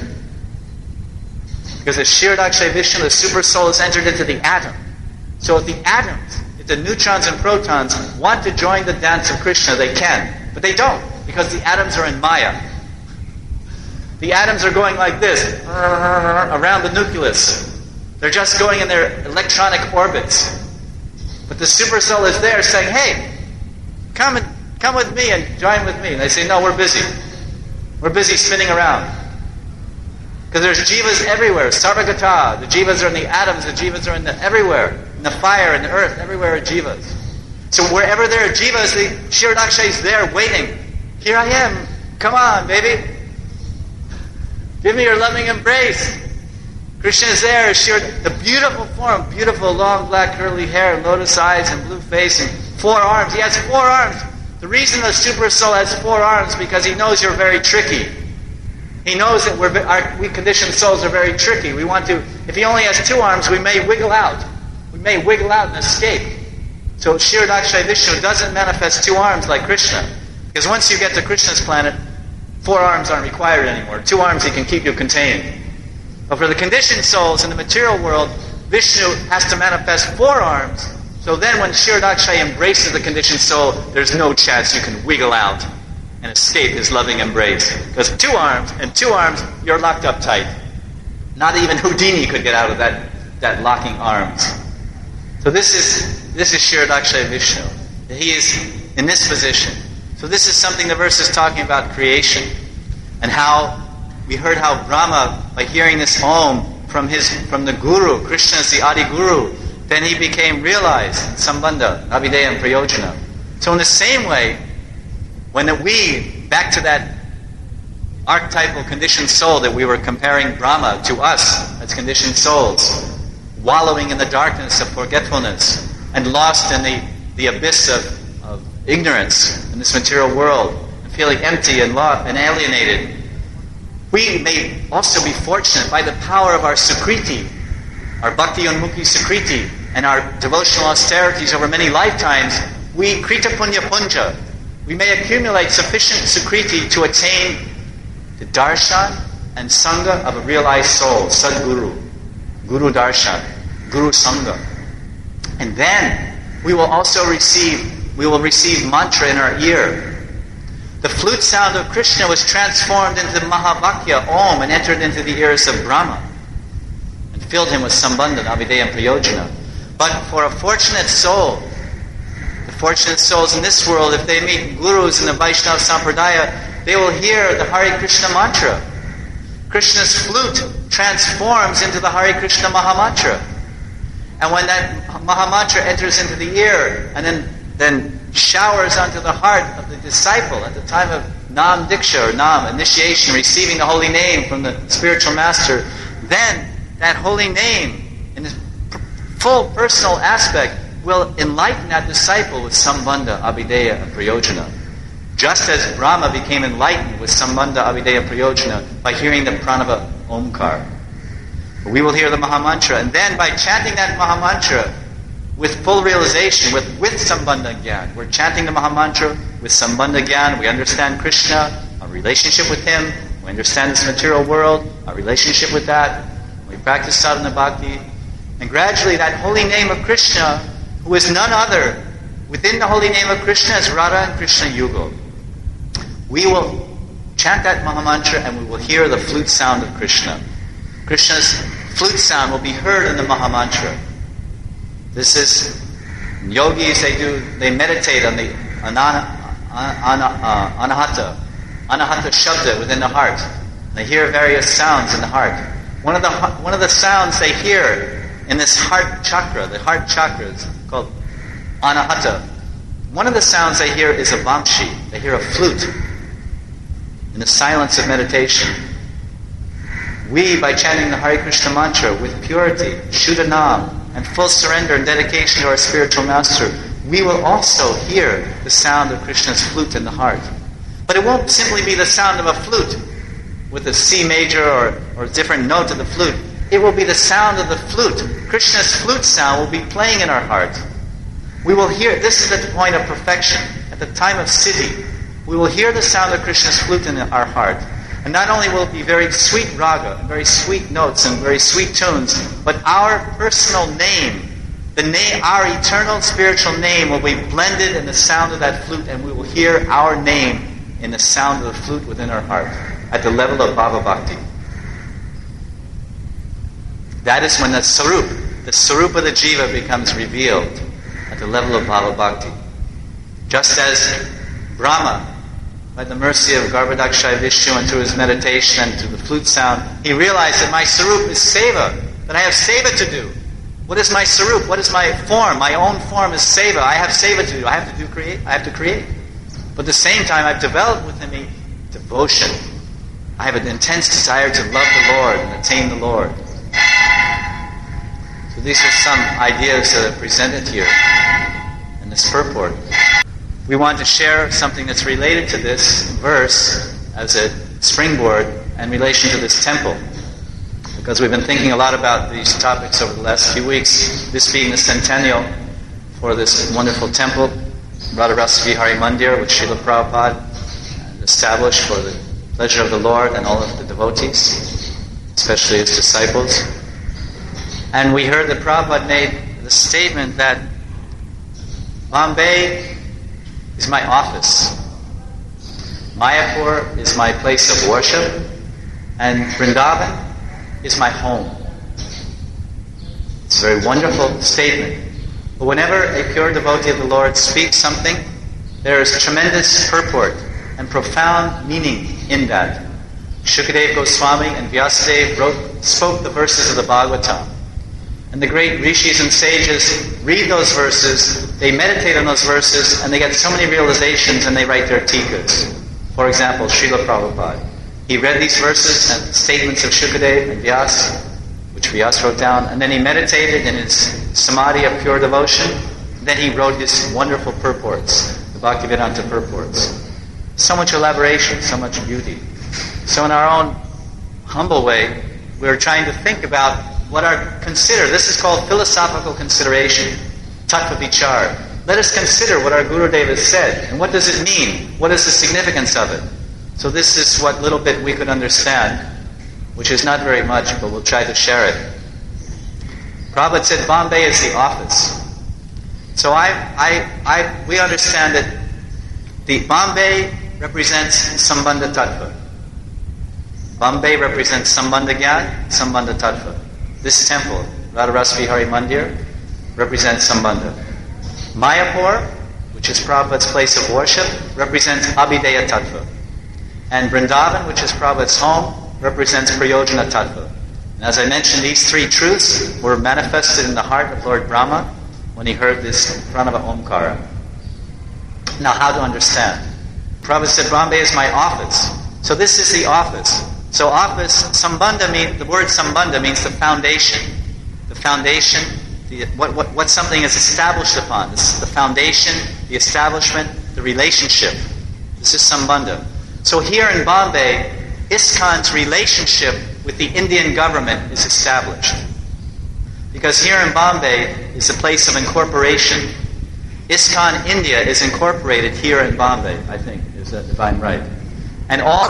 Because as Kshirodakshay Vishnu, the super soul, has entered into the atom. So if the atoms, if the neutrons and protons want to join the dance of Krishna, they can. But they don't, because the atoms are in Maya. The atoms are going like this, around the nucleus. They're just going in their electronic orbits. But the supersoul is there saying, hey, come and come with me and join with me. And they say, no, we're busy. We're busy spinning around. Because there's jivas everywhere. Sarvagata. The jivas are in the atoms. The jivas are in the everywhere. In the fire, in the earth. Everywhere are jivas. So wherever there are jivas, the Kshirodaksha is there waiting. Here I am. Come on, baby. Give me your loving embrace. Krishna is there. Shir, the beautiful form. Beautiful long black curly hair, lotus eyes and blue face and four arms. He has four arms. The reason the super soul has four arms because he knows you're very tricky. He knows that we're, our, we conditioned souls are very tricky. We want to, if he only has two arms, we may wiggle out. We may wiggle out and escape. So Kshirodaksha Vishnu doesn't manifest two arms like Krishna. Because once you get to Krishna's planet, four arms aren't required anymore. Two arms he can keep you contained. But for the conditioned souls in the material world, Vishnu has to manifest four arms. So then when Kshirodaksha embraces the conditioned soul, there's no chance you can wiggle out and escape his loving embrace. Because two arms, and two arms, you're locked up tight. Not even Houdini could get out of that, that locking arms. So this is this is Kshirodaksha Vishnu. He is in this position. So this is something the verse is talking about creation. And how we heard how Brahma, by hearing this Om from his from the Guru, Krishna is the Adi Guru, then he became realized in Sambandha, Abhideya and Prayojana. So in the same way, when we, back to that archetypal conditioned soul that we were comparing Brahma to us as conditioned souls, wallowing in the darkness of forgetfulness and lost in the, the abyss of, of ignorance in this material world, and feeling empty and lost and alienated, we may also be fortunate by the power of our Sukriti, our Bhakti Unmukhi Sukriti, and our devotional austerities over many lifetimes, we Krita Punya Punja, we may accumulate sufficient Sukriti to attain the darshan and sangha of a realized soul, Sadguru, Guru Darshan, Guru Sangha. And then we will also receive, we will receive mantra in our ear. The flute sound of Krishna was transformed into Mahavakya, Om, and entered into the ears of Brahma and filled him with Sambandha, Abhideya and Prayojana. But for a fortunate soul, the fortunate souls in this world, if they meet gurus in the Vaishnava Sampradaya, they will hear the Hare Krishna mantra. Krishna's flute transforms into the Hare Krishna Mahamantra. And when that Mahamantra enters into the ear and then, then showers onto the heart of the disciple at the time of Nam Diksha or Nam, initiation, receiving the holy name from the spiritual master, then that holy name in its full personal aspect will enlighten that disciple with Sambandha, Abhideya, and Prayojana. Just as Brahma became enlightened with Sambandha, Abhideya, and Prayojana by hearing the Pranava Omkar. We will hear the Mahamantra, and then by chanting that Mahamantra with full realization, with, with Sambandha Gyan, we're chanting the Mahamantra with Sambandha Gyan, we understand Krishna, our relationship with him, we understand this material world, our relationship with that, we practice sadhana bhakti, and gradually that holy name of Krishna, who is none other, within the holy name of Krishna is Radha and Krishna Yugal. We will chant that Mahamantra and we will hear the flute sound of Krishna. Krishna's flute sound will be heard in the Mahamantra. This is, yogis, they do, they meditate on the anana, ana, uh, anahata, anahata shabda within the heart. They hear various sounds in the heart. One of the one of the sounds they hear in this heart chakra, the heart chakra is called anahata. One of the sounds they hear is a vamshi. They hear a flute in the silence of meditation. We, by chanting the Hare Krishna mantra with purity, Shuddha Nam, and full surrender and dedication to our spiritual master, we will also hear the sound of Krishna's flute in the heart. But it won't simply be the sound of a flute with a C major or, or a different note of the flute. It will be the sound of the flute. Krishna's flute sound will be playing in our heart. We will hear, this is the point of perfection. At the time of siddhi, we will hear the sound of Krishna's flute in our heart. And not only will it be very sweet raga, and very sweet notes, and very sweet tunes, but our personal name, the name, our eternal spiritual name will be blended in the sound of that flute, and we will hear our name in the sound of the flute within our heart. at the level of Bhava Bhakti. That is when the Sarup, the Sarup of the Jiva becomes revealed at the level of Bhava Bhakti. Just as Brahma, by the mercy of Garbhodakshaya Vishnu and through his meditation and through the flute sound, he realized that my Sarup is Seva, that I have Seva to do. What is my Sarup? What is my form? My own form is Seva. I have Seva to do. I have to do create. I have to create. But at the same time, I've developed within me devotion. I have an intense desire to love the Lord and attain the Lord. So these are some ideas that are presented here in this purport. We want to share something that's related to this verse as a springboard in relation to this temple. Because we've been thinking a lot about these topics over the last few weeks, this being the centennial for this wonderful temple, Radharasa Vihari Mandir, which Srila Prabhupada established for the pleasure of the Lord and all of the devotees, especially his disciples. And we heard that Prabhupada made the statement that Bombay is my office, Mayapur is my place of worship, and Vrindavan is my home. It's a very wonderful statement. But whenever a pure devotee of the Lord speaks something, there is tremendous purport and profound meaning in that. Shukadeva Goswami and Vyasadeva wrote, spoke the verses of the Bhagavatam. And the great rishis and sages read those verses, they meditate on those verses, and they get so many realizations and they write their tikas. For example, Srila Prabhupada. He read these verses and statements of Shukadeva and Vyasa, which Vyasa wrote down, and then he meditated in his samadhi of pure devotion. Then he wrote his wonderful purports, the Bhaktivedanta purports. So much elaboration, so much beauty. So in our own humble way, we're trying to think about what our consider. This is called philosophical consideration, tattva vichar. Let us consider what our Gurudeva has said, and what does it mean? What is the significance of it? So this is what little bit we could understand, which is not very much, but we'll try to share it. Prabhupada said Bombay is the office. So I, I, I, we understand that the Bombay represents Sambandha Tattva. Bombay represents Sambandha Gyan, Sambandha Tattva. This temple, Radharasa Vihari Mandir, represents Sambandha. Mayapur, which is Prabhupada's place of worship, represents Abhideya Tattva. And Vrindavan, which is Prabhupada's home, represents Prayojana Tattva. And as I mentioned, these three truths were manifested in the heart of Lord Brahma when he heard this Pranava Omkara. Now, how to understand? Prabhupada said, Bombay is my office. So this is the office. So office, sambandha means, the word sambandha means the foundation. The foundation, the, what, what, what something is established upon. This is the foundation, the establishment, the relationship. This is sambandha. So here in Bombay, ISKCON's relationship with the Indian government is established. Because here in Bombay is a place of incorporation. ISKCON India is incorporated here in Bombay, I think, is that, if I'm right. And all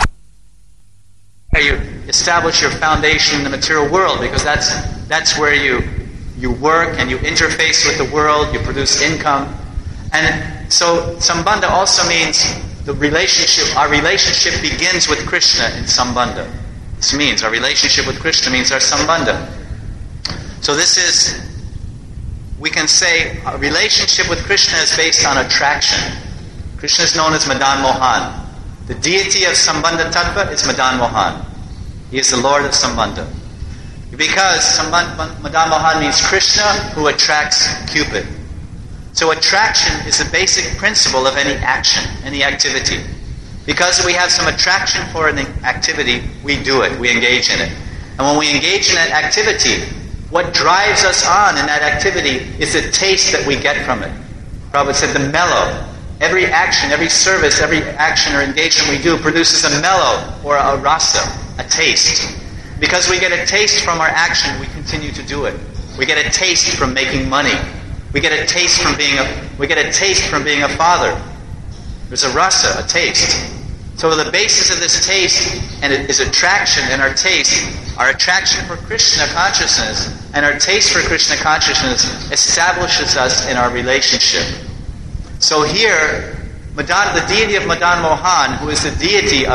you establish your foundation in the material world, because that's that's where you you work and you interface with the world, you produce income. And so Sambandha also means the relationship, our relationship begins with Krishna in Sambandha. This means our relationship with Krishna means our Sambandha. So this is, we can say our relationship with Krishna is based on attraction. Krishna is known as Madan Mohan. The deity of Sambandha Tattva is Madan Mohan. He is the Lord of Sambandha. Because Madan Mohan means Krishna who attracts Cupid. So attraction is the basic principle of any action, any activity. Because we have some attraction for an activity, we do it, we engage in it. And when we engage in that activity, what drives us on in that activity is the taste that we get from it. Prabhupada said the mellow. Every action, every service, every action or engagement we do produces a mellow or a rasa, a taste. Because we get a taste from our action, we continue to do it. We get a taste from making money. We get a taste from being a we get a taste from being a father. There's a rasa, a taste. So the basis of this taste and it is attraction, and our taste, our attraction for Krishna consciousness and our taste for Krishna consciousness establishes us in our relationship. So here, Madan, the deity of Madan Mohan, who is the deity of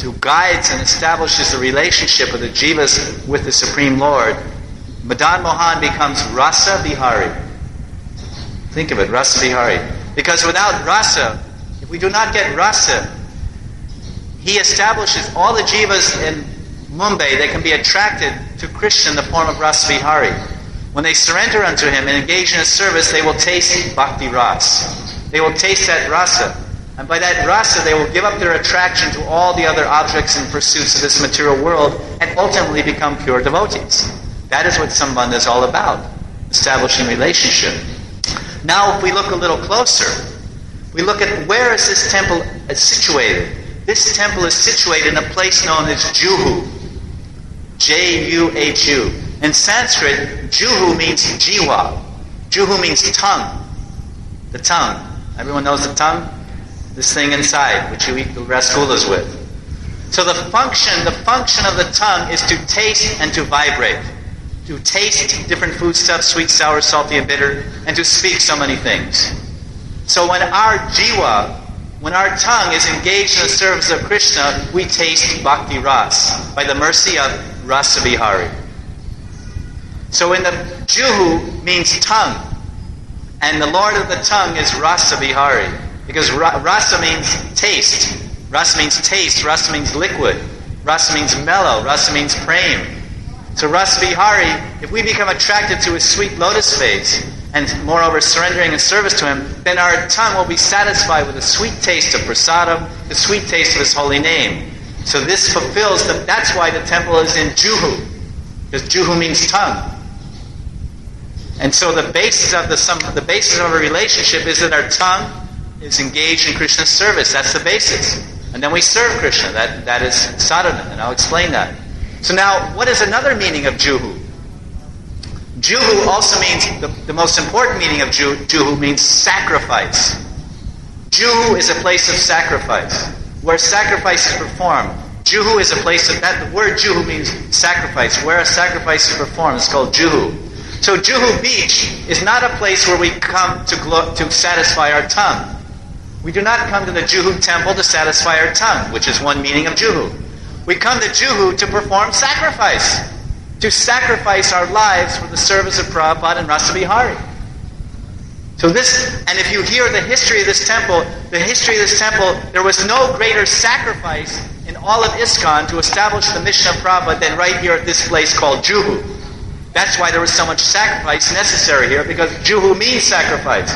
who guides and establishes the relationship of the jivas with the Supreme Lord, Madan Mohan becomes Rasa Vihari. Think of it, Rasa Vihari. Because without Rasa, if we do not get Rasa, he establishes all the jivas in Mumbai, they can be attracted to Krishna in the form of Rasa Vihari. When they surrender unto him and engage in his service, they will taste bhakti ras. They will taste that rasa. And by that rasa, they will give up their attraction to all the other objects and pursuits of this material world and ultimately become pure devotees. That is what Sambandha is all about, establishing relationship. Now, if we look a little closer, we look at where is this temple situated. This temple is situated in a place known as Juhu. J U H U. In Sanskrit, Juhu means jiva. Juhu means tongue. The tongue. Everyone knows the tongue? This thing inside, which you eat the rasgullas with. So the function, the function of the tongue is to taste and to vibrate. To taste different foodstuffs, sweet, sour, salty, and bitter, and to speak so many things. So when our jiva, when our tongue is engaged in the service of Krishna, we taste bhakti ras by the mercy of Rasa Vihari. So in the Juhu means tongue, and the Lord of the tongue is Rasa Vihari, because ra- Rasa means taste. Rasa means taste. Rasa means liquid. Rasa means mellow. Rasa means prem. So Rasa Vihari, if we become attracted to his sweet lotus face, and moreover surrendering in service to him, then our tongue will be satisfied with the sweet taste of prasadam, the sweet taste of his holy name. So this fulfills, the, that's why the temple is in Juhu, because Juhu means tongue. And so the basis of the some, the basis of a relationship is that our tongue is engaged in Krishna's service. That's the basis. And then we serve Krishna. That that is sadhana, and I'll explain that. So now, what is another meaning of Juhu? Juhu also means, the, the most important meaning of Juhu, Juhu means sacrifice. Juhu is a place of sacrifice, where sacrifice is performed. Juhu is a place of, that the word Juhu means sacrifice, where a sacrifice is performed. It's called Juhu. So Juhu Beach is not a place where we come to glo- to satisfy our tongue. We do not come to the Juhu temple to satisfy our tongue, which is one meaning of Juhu. We come to Juhu to perform sacrifice, to sacrifice our lives for the service of Prabhupada and Rasa Vihari. So this, and if you hear the history of this temple, the history of this temple, there was no greater sacrifice in all of ISKCON to establish the mission of Prabhupada than right here at this place called Juhu. That's why there was so much sacrifice necessary here, because Juhu means sacrifice.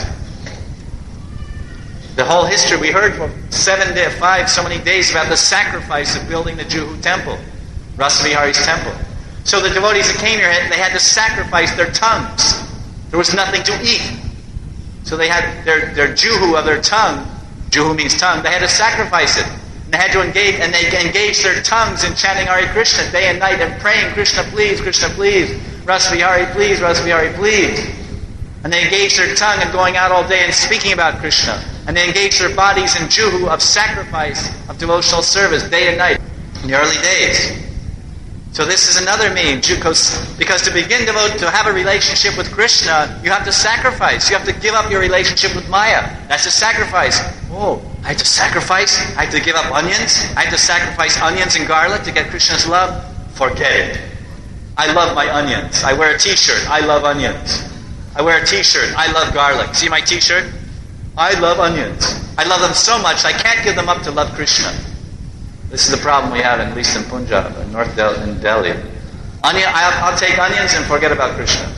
The whole history, we heard for seven days, five, so many days about the sacrifice of building the Juhu temple, Rasa Vihari's temple. So the devotees that came here, they had to sacrifice their tongues. There was nothing to eat. So they had their, their Juhu of their tongue, Juhu means tongue, they had to sacrifice it. And they had to engage, and they engaged their tongues in chanting Hare Krishna day and night and praying, Krishna please, Krishna please, Rasa Vihari please, Rasa Vihari please. And they engaged their tongue in going out all day and speaking about Krishna. And they engaged their bodies in Juhu of sacrifice, of devotional service, day and night, in the early days. So this is another meaning, because, because to begin devote, to have a relationship with Krishna, you have to sacrifice. You have to give up your relationship with Maya. That's a sacrifice. Oh, I have to sacrifice? I have to give up onions? I have to sacrifice onions and garlic to get Krishna's love? Forget it. I love my onions. I wear a t-shirt. I love onions. I wear a t-shirt. I love garlic. See my t-shirt? I love onions. I love them so much I can't give them up to love Krishna. This is the problem we have, in, at least in Punjab, in North Del- in Delhi. Onion, I'll, I'll take onions and forget about Krishna.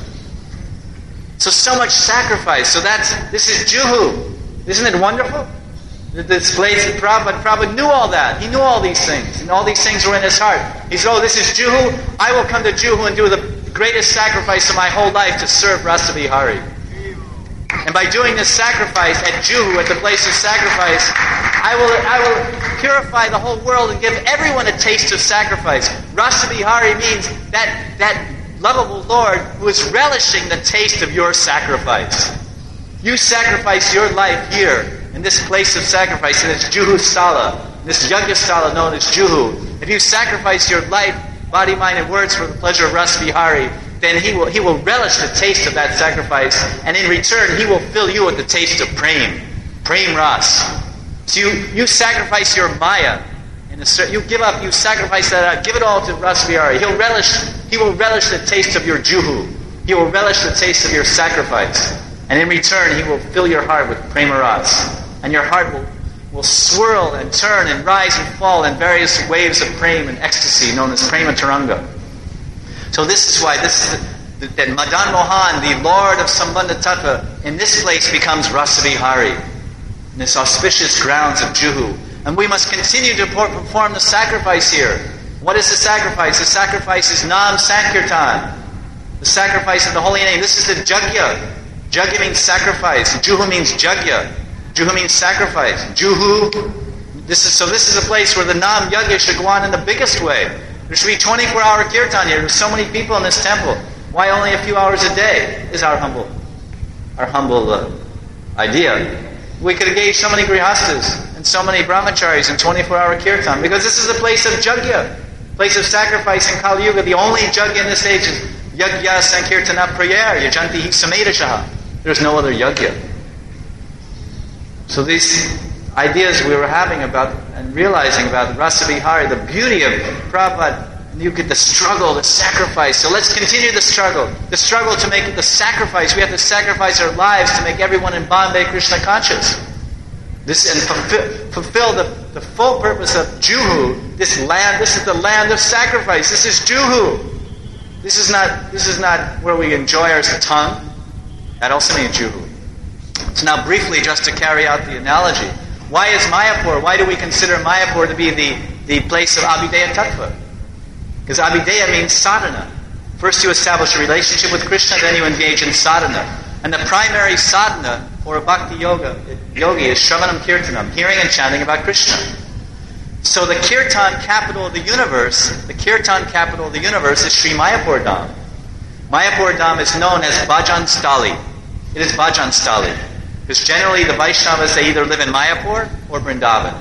So, so much sacrifice. So that's, this is Juhu. Isn't it wonderful? The displays of Prabhupada. Prabhupada knew all that. He knew all these things. And all these things were in his heart. He said, oh, this is Juhu. I will come to Juhu and do the greatest sacrifice of my whole life to serve Rasa Vihari. And by doing this sacrifice at Juhu, at the place of sacrifice, I will I will purify the whole world and give everyone a taste of sacrifice. Rasa Vihari means that, that lovable Lord who is relishing the taste of your sacrifice. You sacrifice your life here, in this place of sacrifice, in this Juhu Sthala, this Yajna Sthala known as Juhu. If you sacrifice your life, body, mind, and words for the pleasure of Rasa Vihari, then he will he will relish the taste of that sacrifice, and in return he will fill you with the taste of prem, prem ras. So you, you sacrifice your maya in You give up, you sacrifice that out, give it all to Rasabihari. He'll relish, he will relish the taste of your juhu. He will relish the taste of your sacrifice. And in return, he will fill your heart with prema ras. And your heart will, will swirl and turn and rise and fall in various waves of prema and ecstasy known as prema taranga. So this is why this is the, that Madan Mohan, the Lord of Sambandha Tattva, in this place becomes Rasabihari, in this auspicious grounds of Juhu. And we must continue to perform the sacrifice here. What is the sacrifice? The sacrifice is Nam Sankirtan, the sacrifice of the holy name. This is the Jagya. Jagya means sacrifice. Juhu means Jagya. Juhu means sacrifice. Juhu. This is so. This is a place where the Nam Yagya should go on in the biggest way. There should be twenty-four hour kirtan here. There's so many people in this temple. Why only a few hours a day? Is our humble, our humble uh, idea. We could engage so many grihastas and so many brahmacharis in twenty-four hour kirtan because this is a place of Jagya, place of sacrifice in Kali Yuga. The only Jagya in this age is Yagya Sankirtana Prayer Yajanti Samedashaha. There's no other Yagya. So these ideas we were having about and realizing about Rasabihari, the beauty of Prabhupada, you get the struggle, the sacrifice. So let's continue the struggle. The struggle to make the sacrifice. We have to sacrifice our lives to make everyone in Bombay Krishna conscious. This and fulfill, fulfill the, the full purpose of Juhu. This land, this is the land of sacrifice. This is Juhu. This is not this is not where we enjoy our tongue. That also means Juhu. So now briefly, just to carry out the analogy, why is Mayapur, why do we consider Mayapur to be the, the place of Abhideya Tattva? Because Abhideya means sadhana. First you establish a relationship with Krishna, then you engage in sadhana. And the primary sadhana for a bhakti yoga yogi is Shravanam Kirtanam, hearing and chanting about Krishna. So the Kirtan capital of the universe, the Kirtan capital of the universe is Sri Mayapur Dham. Mayapur Dham is known as Bhajan Stali. It is Bhajan Stali. Because generally the Vaishnavas, they either live in Mayapur or Vrindavan.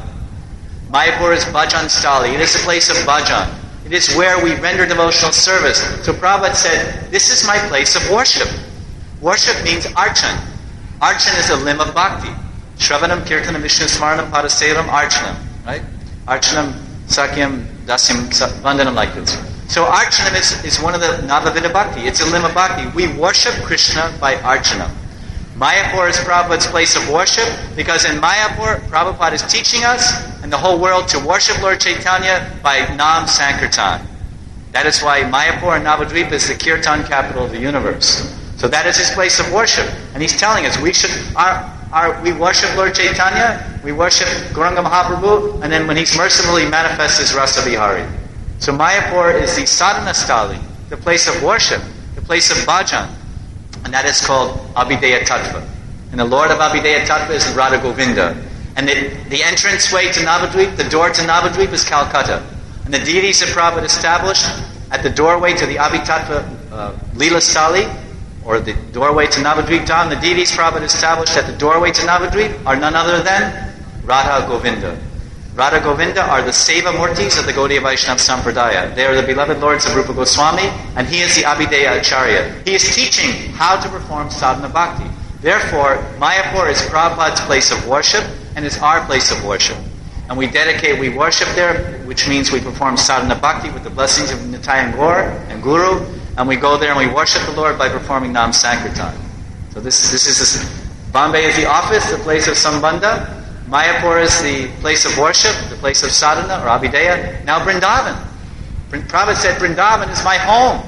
Mayapur is Bhajan Stali. It is a place of bhajan. It is where we render devotional service. So Prabhupada said, this is my place of worship. Worship means archan. Archan is a limb of bhakti. Shravanam, Kirtanam, Vishnu Smaranam, Padasevam, Archanam. Right? Archanam, Sakyam, Dasyam, Vandanam, like this. So Archanam is, is one of the Navavida Bhakti. It's a limb of bhakti. We worship Krishna by Archanam. Mayapur is Prabhupada's place of worship because in Mayapur, Prabhupada is teaching us and the whole world to worship Lord Chaitanya by Nam Sankirtan. That is why Mayapur and Navadvipa is the Kirtan capital of the universe. So that is his place of worship. And he's telling us we should our, our, we worship Lord Chaitanya, we worship Gauranga Mahaprabhu, and then when he's mercifully manifests as Rasabihari. So Mayapur is the sadhana stali, the place of worship, the place of bhajan. And that is called Abhideya Tattva. And the Lord of Abhideya Tattva is Radha Govinda. And the, the entrance way to Navadvip, the door to Navadvip is Calcutta. And the deities that Prabhupada established at the doorway to the Abhitattva uh, Leela Stali, or the doorway to Navadvip Dham, the deities Prabhupada established at the doorway to Navadvip are none other than Radha Govinda. Radha Govinda are the Seva Murtis of the Gaudiya Vaishnava Sampradaya. They are the beloved lords of Rupa Goswami, and he is the Abhideya Acharya. He is teaching how to perform sadhana bhakti. Therefore, Mayapur is Prabhupada's place of worship, and is our place of worship. And we dedicate, we worship there, which means we perform sadhana bhakti with the blessings of Nitai and Gaur and Guru, and we go there and we worship the Lord by performing Nam Sankirtan. So this, this is, this, Bombay is the office, the place of Sambandha. Mayapur is the place of worship, the place of sadhana or Abhideya. Now Vrindavan. Prabhupada said Vrindavan is my home.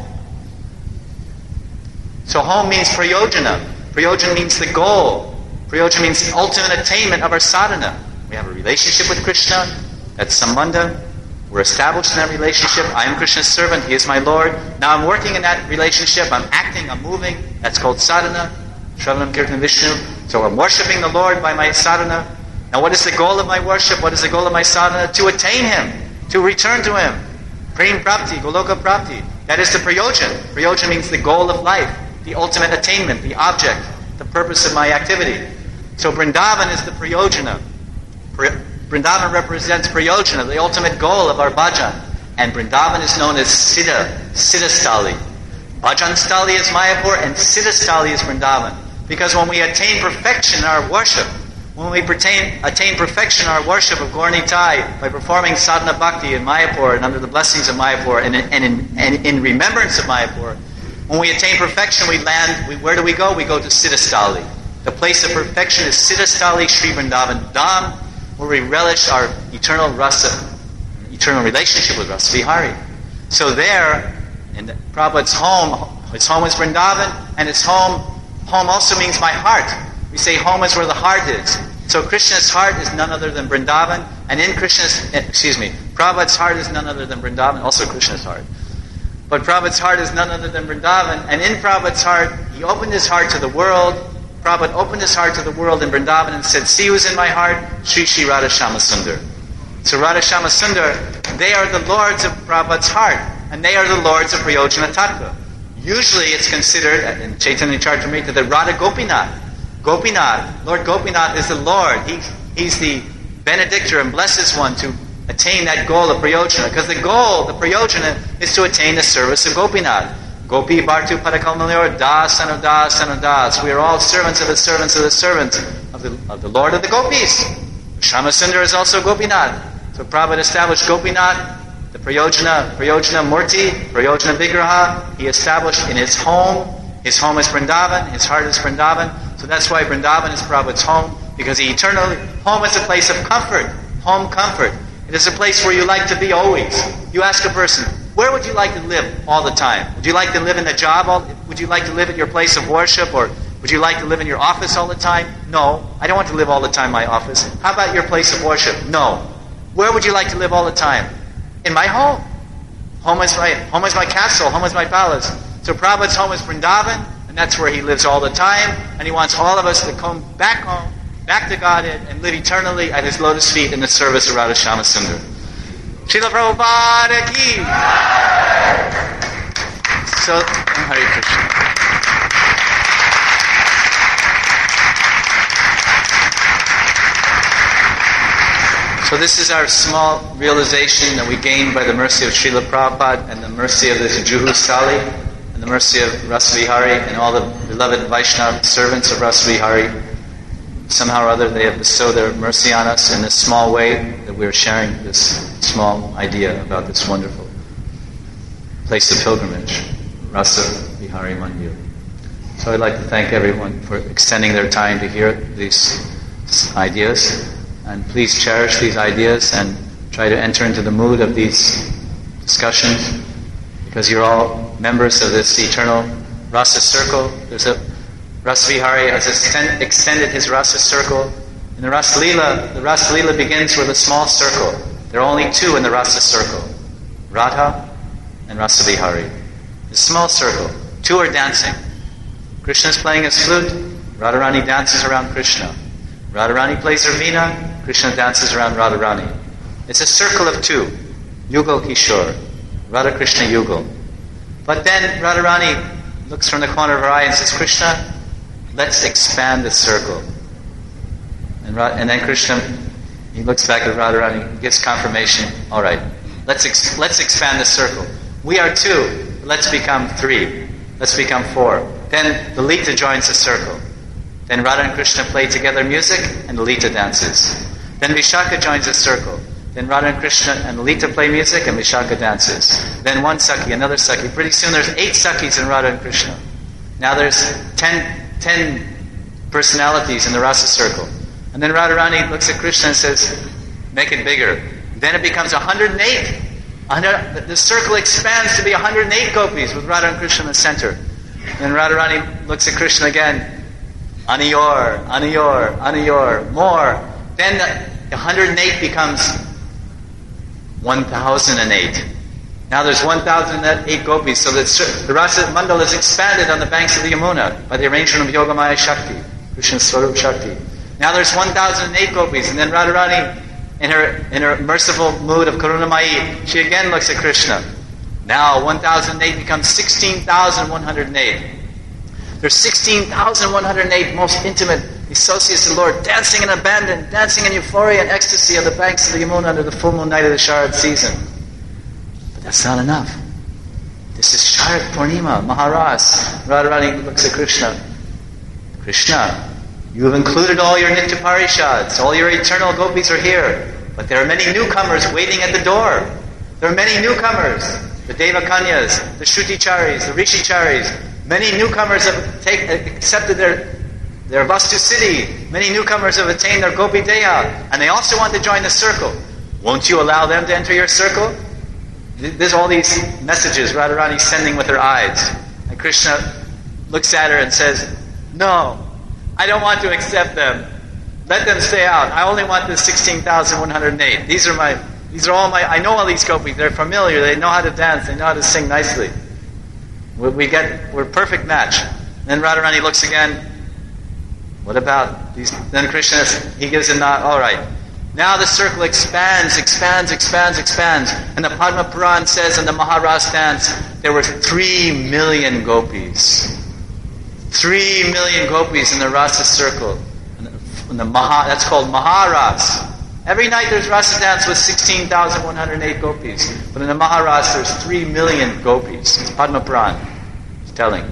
So home means prayojana. Prayojana means the goal. Prayojana means the ultimate attainment of our sadhana. We have a relationship with Krishna. That's Sambandha. We're established in that relationship. I am Krishna's servant. He is my Lord. Now I'm working in that relationship. I'm acting. I'm moving. That's called sadhana. Shravanam Kirtan Vishnu. So I'm worshipping the Lord by my sadhana. Now what is the goal of my worship? What is the goal of my sadhana? To attain Him. To return to Him. Prem Prapti, Goloka Prapti. That is the Prayojan. Prayojan means the goal of life. The ultimate attainment. The object. The purpose of my activity. So Vrindavan is the Prayojana. Vrindavan represents Prayojana, the ultimate goal of our bhajan. And Vrindavan is known as Siddha. Siddha Stali. Bhajan Stali is Mayapur and Siddha Stali is Vrindavan. Because when we attain perfection in our worship, When we pertain, attain perfection in our worship of Gaura-Nitai by performing sadhana bhakti in Mayapur and under the blessings of Mayapur and in, and in, and in remembrance of Mayapur, when we attain perfection, we land, we, where do we go? We go to Siddhastali. The place of perfection is Siddhastali Sri Vrindavan Dham, where we relish our eternal rasa, eternal relationship with Rasa Vihari. So there, in the, Prabhupada's home, his home is Vrindavan, and his home, home also means my heart. We say home is where the heart is. So Krishna's heart is none other than Vrindavan, and in Krishna's, excuse me, Prabhupada's heart is none other than Vrindavan, also Krishna's heart. But Prabhupada's heart is none other than Vrindavan, and in Prabhupada's heart, he opened his heart to the world. Prabhupada opened his heart to the world in Vrindavan and said, see who's in my heart? Shri Shri Radha Shama Sundar. So Radha Shama Sundar, they are the lords of Prabhupada's heart, and they are the lords of Prayojana Tattva. Usually it's considered, in Chaitanya Charitamrita, that Radha Gopinath, Gopinath, Lord Gopinath is the Lord. He, he's the benedictor and blessed one to attain that goal of Prayojana. Because the goal, the Prayojana, is to attain the service of Gopinath. Gopi Bhartu Padakamalyor Das Anu Das Anu Das. We are all servants of the servants of the servants of the, of the Lord of the Gopis. Shama Sundar is also Gopinath. So Prabhupada established Gopinath, the Prayojana, Prayojana Murti, Prayojana Vigraha. He established in his home. His home is Vrindavan. His heart is Vrindavan. So that's why Vrindavan is Prabhupada's home, because he eternally, home is a place of comfort, home comfort. It is a place where you like to be always. You ask a person, where would you like to live all the time? Would you like to live in the job? All, would you like to live at your place of worship? Or would you like to live in your office all the time? No, I don't want to live all the time in my office. How about your place of worship? No. Where would you like to live all the time? In my home. Home is my, home is my castle, home is my palace. So Prabhupada's home is Vrindavan, and that's where he lives all the time, and he wants all of us to come back home, back to Godhead, and live eternally at his lotus feet in the service of Radha Shama Sundar. Srila Prabhupada ki. So, Hare Krishna. So this is our small realization that we gained by the mercy of Srila Prabhupada and the mercy of the Juhu Sali, and the mercy of Rasa Vihari and all the beloved Vaishnava servants of Rasa Vihari. Somehow or other they have bestowed their mercy on us in this small way that we're sharing this small idea about this wonderful place of pilgrimage, Rasa Vihari Mandir. So I'd like to thank everyone for extending their time to hear these ideas. And please cherish these ideas and try to enter into the mood of these discussions, because you're all members of this eternal Rasa circle. There's a Rasa Vihari has extend, extended his Rasa circle. In the Rasa Leela, the Rasa Leela begins with a small circle. There are only two in the Rasa circle, Radha and Rasa Vihari. A small circle. Two are dancing. Krishna is playing his flute. Radharani dances around Krishna. Radharani plays her veena. Krishna dances around Radharani. It's a circle of two. Yugal Kishore. Radha Krishna Yugal. But then Radharani looks from the corner of her eye and says, Krishna, let's expand the circle. And, Ra- and then Krishna, he looks back at Radharani, gives confirmation. All right, let's ex- let's expand the circle. We are two. Let's become three. Let's become four. Then the Lita joins the circle. Then Radha and Krishna play together music, and the Lita dances. Then Vishaka joins the circle. Then Radha and Krishna and Lita play music, and Vishaka dances. Then one Sakhi, another Sakhi. Pretty soon there's eight Sakhis in Radha and Krishna. Now there's ten, ten personalities in the Rasa circle. And then Radharani looks at Krishna and says, make it bigger. Then it becomes one hundred eight. The circle expands to be one hundred eight gopis with Radha and Krishna in the center. Then Radharani looks at Krishna again. Aniyor, Aniyor, Aniyor, more. Then the one hundred eight becomes one thousand eight. Now there's one thousand eight gopis, so that the Rasa Mandal is expanded on the banks of the Yamuna by the arrangement of Yogamaya Shakti, Krishna's Swarup Shakti. Now there's one thousand eight gopis, and then Radharani, in her in her merciful mood of Karunamayi, she again looks at Krishna. Now one thousand eight becomes sixteen thousand one hundred eight. There's sixteen thousand one hundred eight most intimate associates of the Lord, dancing in abandon, dancing in euphoria and ecstasy on the banks of the Yamuna under the full moon night of the Sharad season. But that's not enough. This is Sharad Purnima, Maharas. Radharani looks at Krishna. Krishna, You have included all your Nitya Parishads, all your eternal gopis are here. But there are many newcomers waiting at the door. There are many newcomers. The Devakanyas, the Shruticharis, the Rishicharis. Many newcomers have take, accepted their, their Vastu Siddhi. Many newcomers have attained their Gopi Deha. And they also want to join the circle. Won't you allow them to enter your circle? There's all these messages Radharani is sending with her eyes. And Krishna looks at her and says, no, I don't want to accept them. Let them stay out. I only want the sixteen thousand one hundred eight. These are my, these are all my, I know all these gopis. They're familiar. They know how to dance. They know how to sing nicely. We, we get, we're a perfect match. Then Radharani looks again. What about these? Then Krishna, he gives a nod. All right. Now the circle expands, expands, expands, expands. And the Padma Puran says in the Maharas dance, there were three million gopis. Three million gopis in the Rasa circle. In the Maha, that's called Maharas. Every night there's Rasa dance with sixteen thousand one hundred eight gopis. But in the Maharas there's three million gopis. It's Padma Puran. It's telling.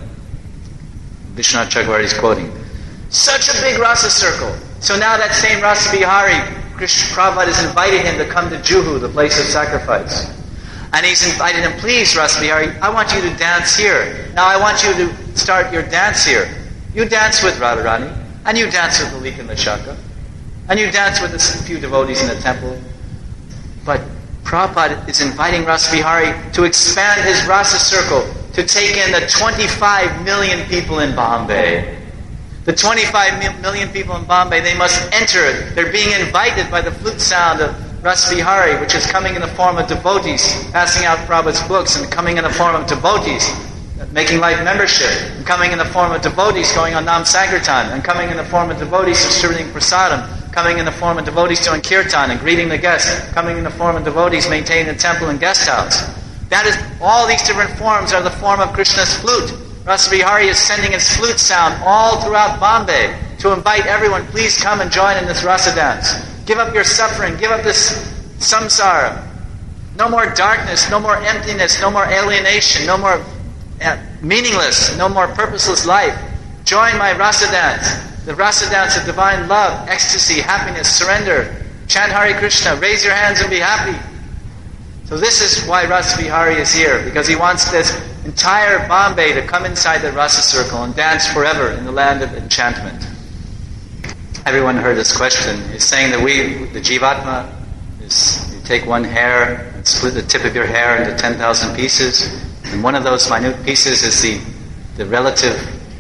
Vishwanath Chakravarti is quoting. Such a big Rasa circle. So now that same Rasa Bihari, Krishna Prabhupada has invited him to come to Juhu, the place of sacrifice. And he's invited him, please Rasa Bihari, I want you to dance here. Now I want you to start your dance here. You dance with Radharani, and you dance with Lalika and Vishaka, and you dance with a few devotees in the temple. But Prabhupada is inviting Rasa Bihari to expand his Rasa circle, to take in the twenty-five million people in Bombay. The twenty-five million people in Bombay, they must enter. They're being invited by the flute sound of Rasa Bihari, which is coming in the form of devotees, passing out Prabhupada's books, and coming in the form of devotees, making life membership, and coming in the form of devotees going on Nam Sankirtan, and coming in the form of devotees distributing prasadam, coming in the form of devotees doing kirtan and greeting the guests, coming in the form of devotees maintaining the temple and guest house. That is, all these different forms are the form of Krishna's flute. Rasa Bihari is sending its flute sound all throughout Bombay to invite everyone, please come and join in this Rasa dance. Give up your suffering, give up this samsara. No more darkness, no more emptiness, no more alienation, no more uh, meaningless, no more purposeless life. Join my Rasa dance, the Rasa dance of divine love, ecstasy, happiness, surrender. Chant Hare Krishna, raise your hands and be happy. So this is why Rasa Bihari is here, because he wants this entire Bombay to come inside the Rasa circle and dance forever in the land of enchantment. Everyone heard this question. He's saying that we, the Jivatma, is you take one hair and split the tip of your hair into ten thousand pieces, and one of those minute pieces is the, the relative,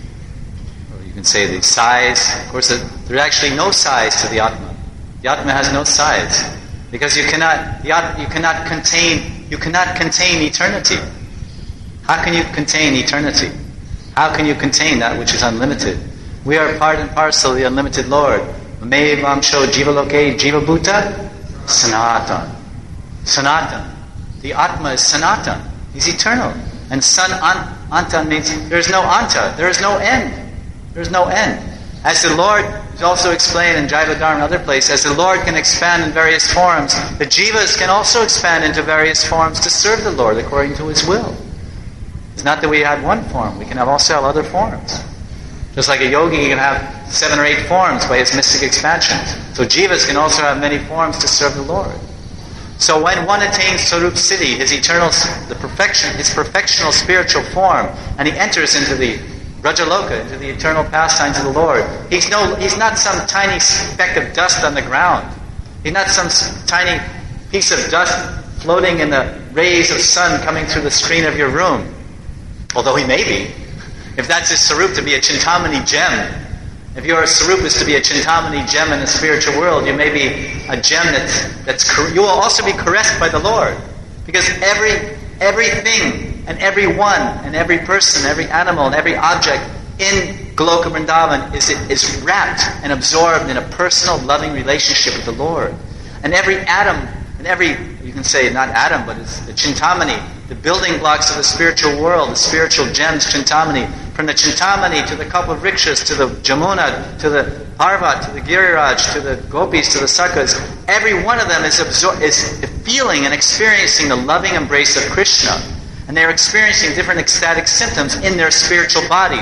or you can say the size. Of course, there's actually no size to the Atma. The Atma has no size. Because you cannot, the Atma, you cannot contain, you cannot contain eternity. How can you contain eternity? How can you contain that which is unlimited? We are part and parcel of the unlimited Lord. Me vamsho jivaloke jivabhuta sanatan. Sanatan. The Atma is sanatan. He's eternal. And san an, anta means there is no anta. There is no end. There is no end. As the Lord is also explained in Jaiva Dharma and other places, as the Lord can expand in various forms, the jivas can also expand into various forms to serve the Lord according to His will. It's not that we have one form. We can have also have other forms. Just like a yogi can have seven or eight forms by his mystic expansions. So jivas can also have many forms to serve the Lord. So when one attains Sarup Siddhi, his eternal, the perfection, his perfectional spiritual form, and he enters into the Brajaloka, into the eternal pastimes of the Lord, he's no, he's not some tiny speck of dust on the ground. He's not some tiny piece of dust floating in the rays of sun coming through the screen of your room. Although he may be. If that's his sarup, to be a Chintamani gem. If your sarup is to be a Chintamani gem in the spiritual world, you may be a gem that's, that's you will also be caressed by the Lord. Because every everything and everyone and every person, every animal and every object in Goloka Vrindavan is, is wrapped and absorbed in a personal loving relationship with the Lord. And every atom and every, you can say not atom, but it's the Chintamani, the building blocks of the spiritual world, the spiritual gems, Chintamani, from the Chintamani to the Kalpavrikshas, to the Jamuna, to the Parvat, to the Giriraj, to the Gopis, to the Sakhas, every one of them is, absor- is feeling and experiencing the loving embrace of Krishna. And they're experiencing different ecstatic symptoms in their spiritual bodies.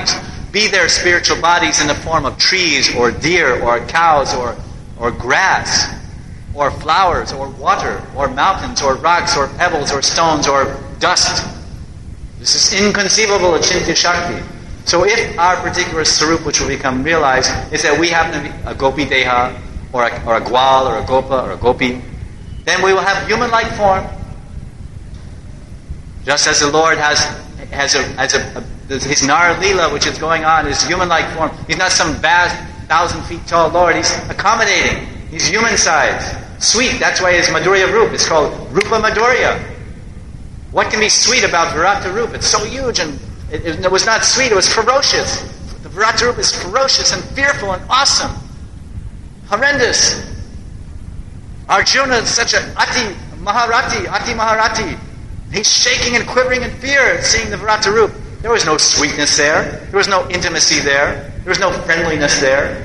be their spiritual bodies in the form of trees or deer or cows or, or grass or flowers or water or mountains or rocks or pebbles or stones or dust. This is inconceivable Achintya Shakti. So if our particular Sarup, which will become realized, is that we happen to be a Gopi Deha or a, or a Gwal or a Gopa or a Gopi, then we will have human-like form. Just as the Lord has has a, has a, a his Nara Leela, which is going on, is human-like form. He's not some vast, thousand feet tall Lord. He's accommodating. He's human-sized. Sweet. That's why his Madhurya Rup is called Rupa Madhurya. What can be sweet about Virata Rup? It's so huge, and it, it, it was not sweet, it was ferocious. The Virata Rup is ferocious and fearful and awesome. Horrendous. Arjuna is such an Ati Maharati, Ati Maharati. He's shaking and quivering in fear at seeing the Virata Rup. There was no sweetness there. There was no intimacy there. There was no friendliness there.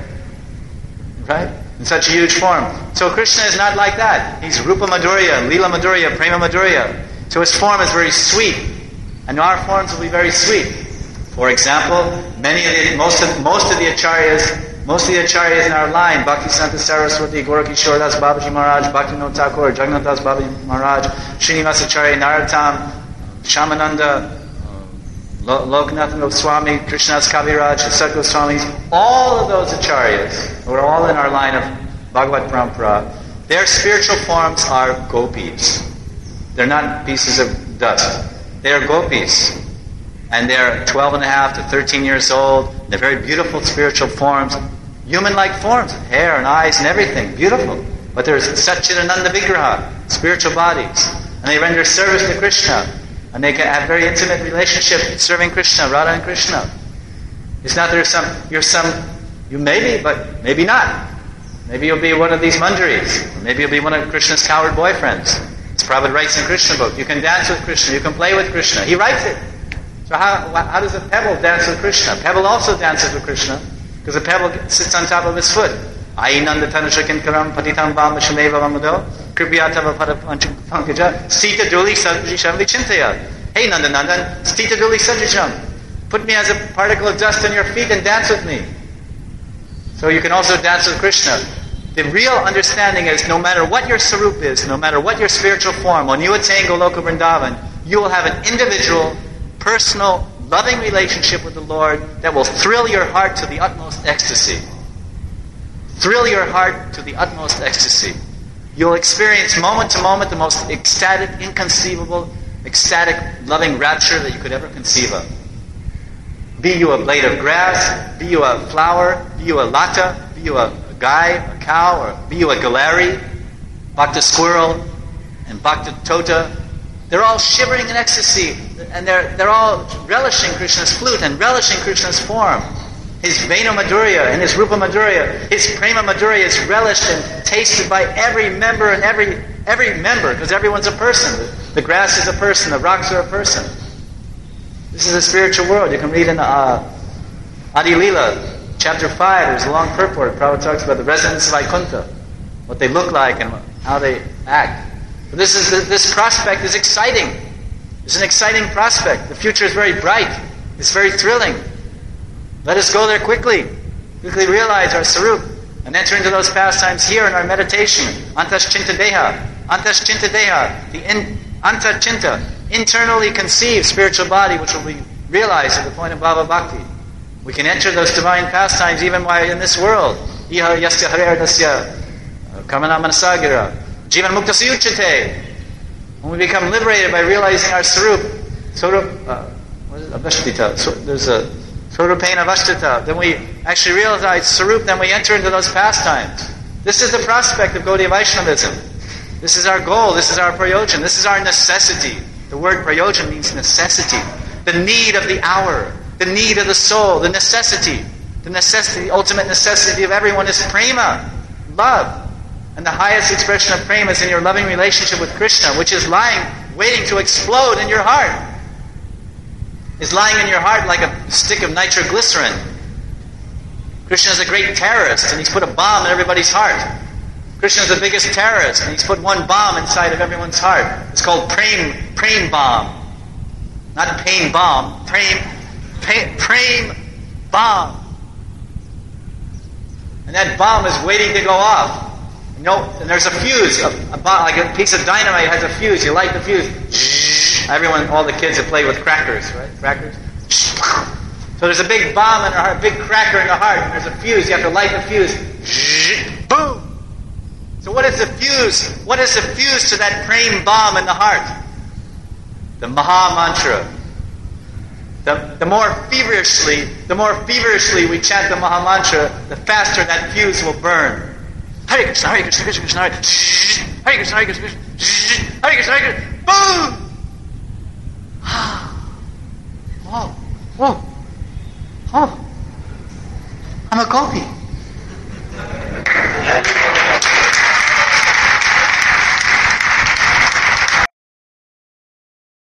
Right? In such a huge form. So Krishna is not like that. He's Rupa Madhurya, Leela Madhurya, Prema Madhurya. So his form is very sweet. And our forms will be very sweet. For example, many of the, most of, most of the acharyas Most of the acharyas in our line, Bhaktisanta Saraswati, Gorakishore Das Babaji Maharaj, Bhaktivinoda Thakur, Jagannath Das Babaji Maharaj, Srinivasa Acharya Narottam, Shamananda, uh, Lokanath Goswami, Krishnadas Kaviraj, Sat Goswamis, all of those acharyas, who are all in our line of Bhagavad Parampara, their spiritual forms are gopis. They're not pieces of dust. They are gopis. And they're twelve and a half to thirteen years old. They're very beautiful spiritual forms. Human-like forms, hair and eyes and everything. Beautiful. But there's Satchidananda Vigraha, spiritual bodies. And they render service to Krishna. And they can have very intimate relationship serving Krishna, Radha and Krishna. It's not there's some, you're some, you may be, but maybe not. Maybe you'll be one of these manjaris. Or maybe you'll be one of Krishna's coward boyfriends. As Prabhupada writes in Krishna book, you can dance with Krishna, you can play with Krishna. He writes it. So how, how does a pebble dance with Krishna? A pebble also dances with Krishna because a pebble sits on top of his foot. Ainanda tanushakin karam patitam bam shameva vamado kripyatava parapankaja sita duli sajisham vichintaya. Hey Nanda Nandan, sita duli sajisham. Put me as a particle of dust on your feet and dance with me. So you can also dance with Krishna. The real understanding is no matter what your sarup is, no matter what your spiritual form, when you attain Goloka Vrindavan, you will have an individual, personal, loving relationship with the Lord that will thrill your heart to the utmost ecstasy. Thrill your heart to the utmost ecstasy. You'll experience moment to moment the most ecstatic, inconceivable, ecstatic, loving rapture that you could ever conceive of. Be you a blade of grass, be you a flower, be you a lata, be you a, a guy, a cow, or be you a galari, bhakta squirrel, and bhakta tota. They're all shivering in ecstasy, and they're they're all relishing Krishna's flute and relishing Krishna's form. His Venu Madhurya and his Rupa Madhurya, his Prema Madhurya is relished and tasted by every member and every every member, because everyone's a person. The, the grass is a person, the rocks are a person. This is a spiritual world. You can read in uh, Adi Leela, chapter five, there's a long purport. Prabhupada talks about the residents of Vaikuntha, what they look like and how they act. This is this prospect is exciting. It's an exciting prospect. The future is very bright. It's very thrilling. Let us go there quickly. Quickly realize our sarup and enter into those pastimes here in our meditation. Antas Chinta Deha. Antas Chinta Deha. The in, Anta Chinta. Internally conceived spiritual body which will be realized at the point of Bhava Bhakti. We can enter those divine pastimes even while in this world. Iha Yasya Harer Dasya. Kamana Manasagira. Jivan Mukta Suyuchate. When we become liberated by realizing our sarup, sarup, uh, what is it? Avashtita. So there's a sarupena avashtita. Then we actually realize sarup, then we enter into those pastimes. This is the prospect of Gaudiya Vaishnavism. This is our goal. This is our prayojan. This is our necessity. The word prayojan means necessity. The need of the hour. The need of the soul. The necessity. The necessity, the ultimate necessity of everyone is prema, love. And the highest expression of prema is in your loving relationship with Krishna, which is lying, waiting to explode in your heart. Is lying in your heart like a stick of nitroglycerin. Krishna is a great terrorist, and he's put a bomb in everybody's heart. Krishna is the biggest terrorist, and he's put one bomb inside of everyone's heart. It's called prem, prem bomb. Not pain bomb, prem, prem, prem bomb. And that bomb is waiting to go off. You know, and there's a fuse, a, a bomb, like a piece of dynamite has a fuse. You light the fuse. Everyone, all the kids have played with crackers, right? Crackers. So there's a big bomb in the heart, a big cracker in the heart, and there's a fuse. You have to light the fuse. Boom! So what is the fuse? What is the fuse to that praying bomb in the heart? The Maha Mantra. The, the more feverishly, the more feverishly we chant the Maha Mantra, the faster that fuse will burn. Hare Krishna, Hare Krishna, Krishna Krishna, Hare Hare Krishna, Hare Krishna, Hare Krishna, Hare Krishna, boom! Oh, oh, oh! I'm a gopi.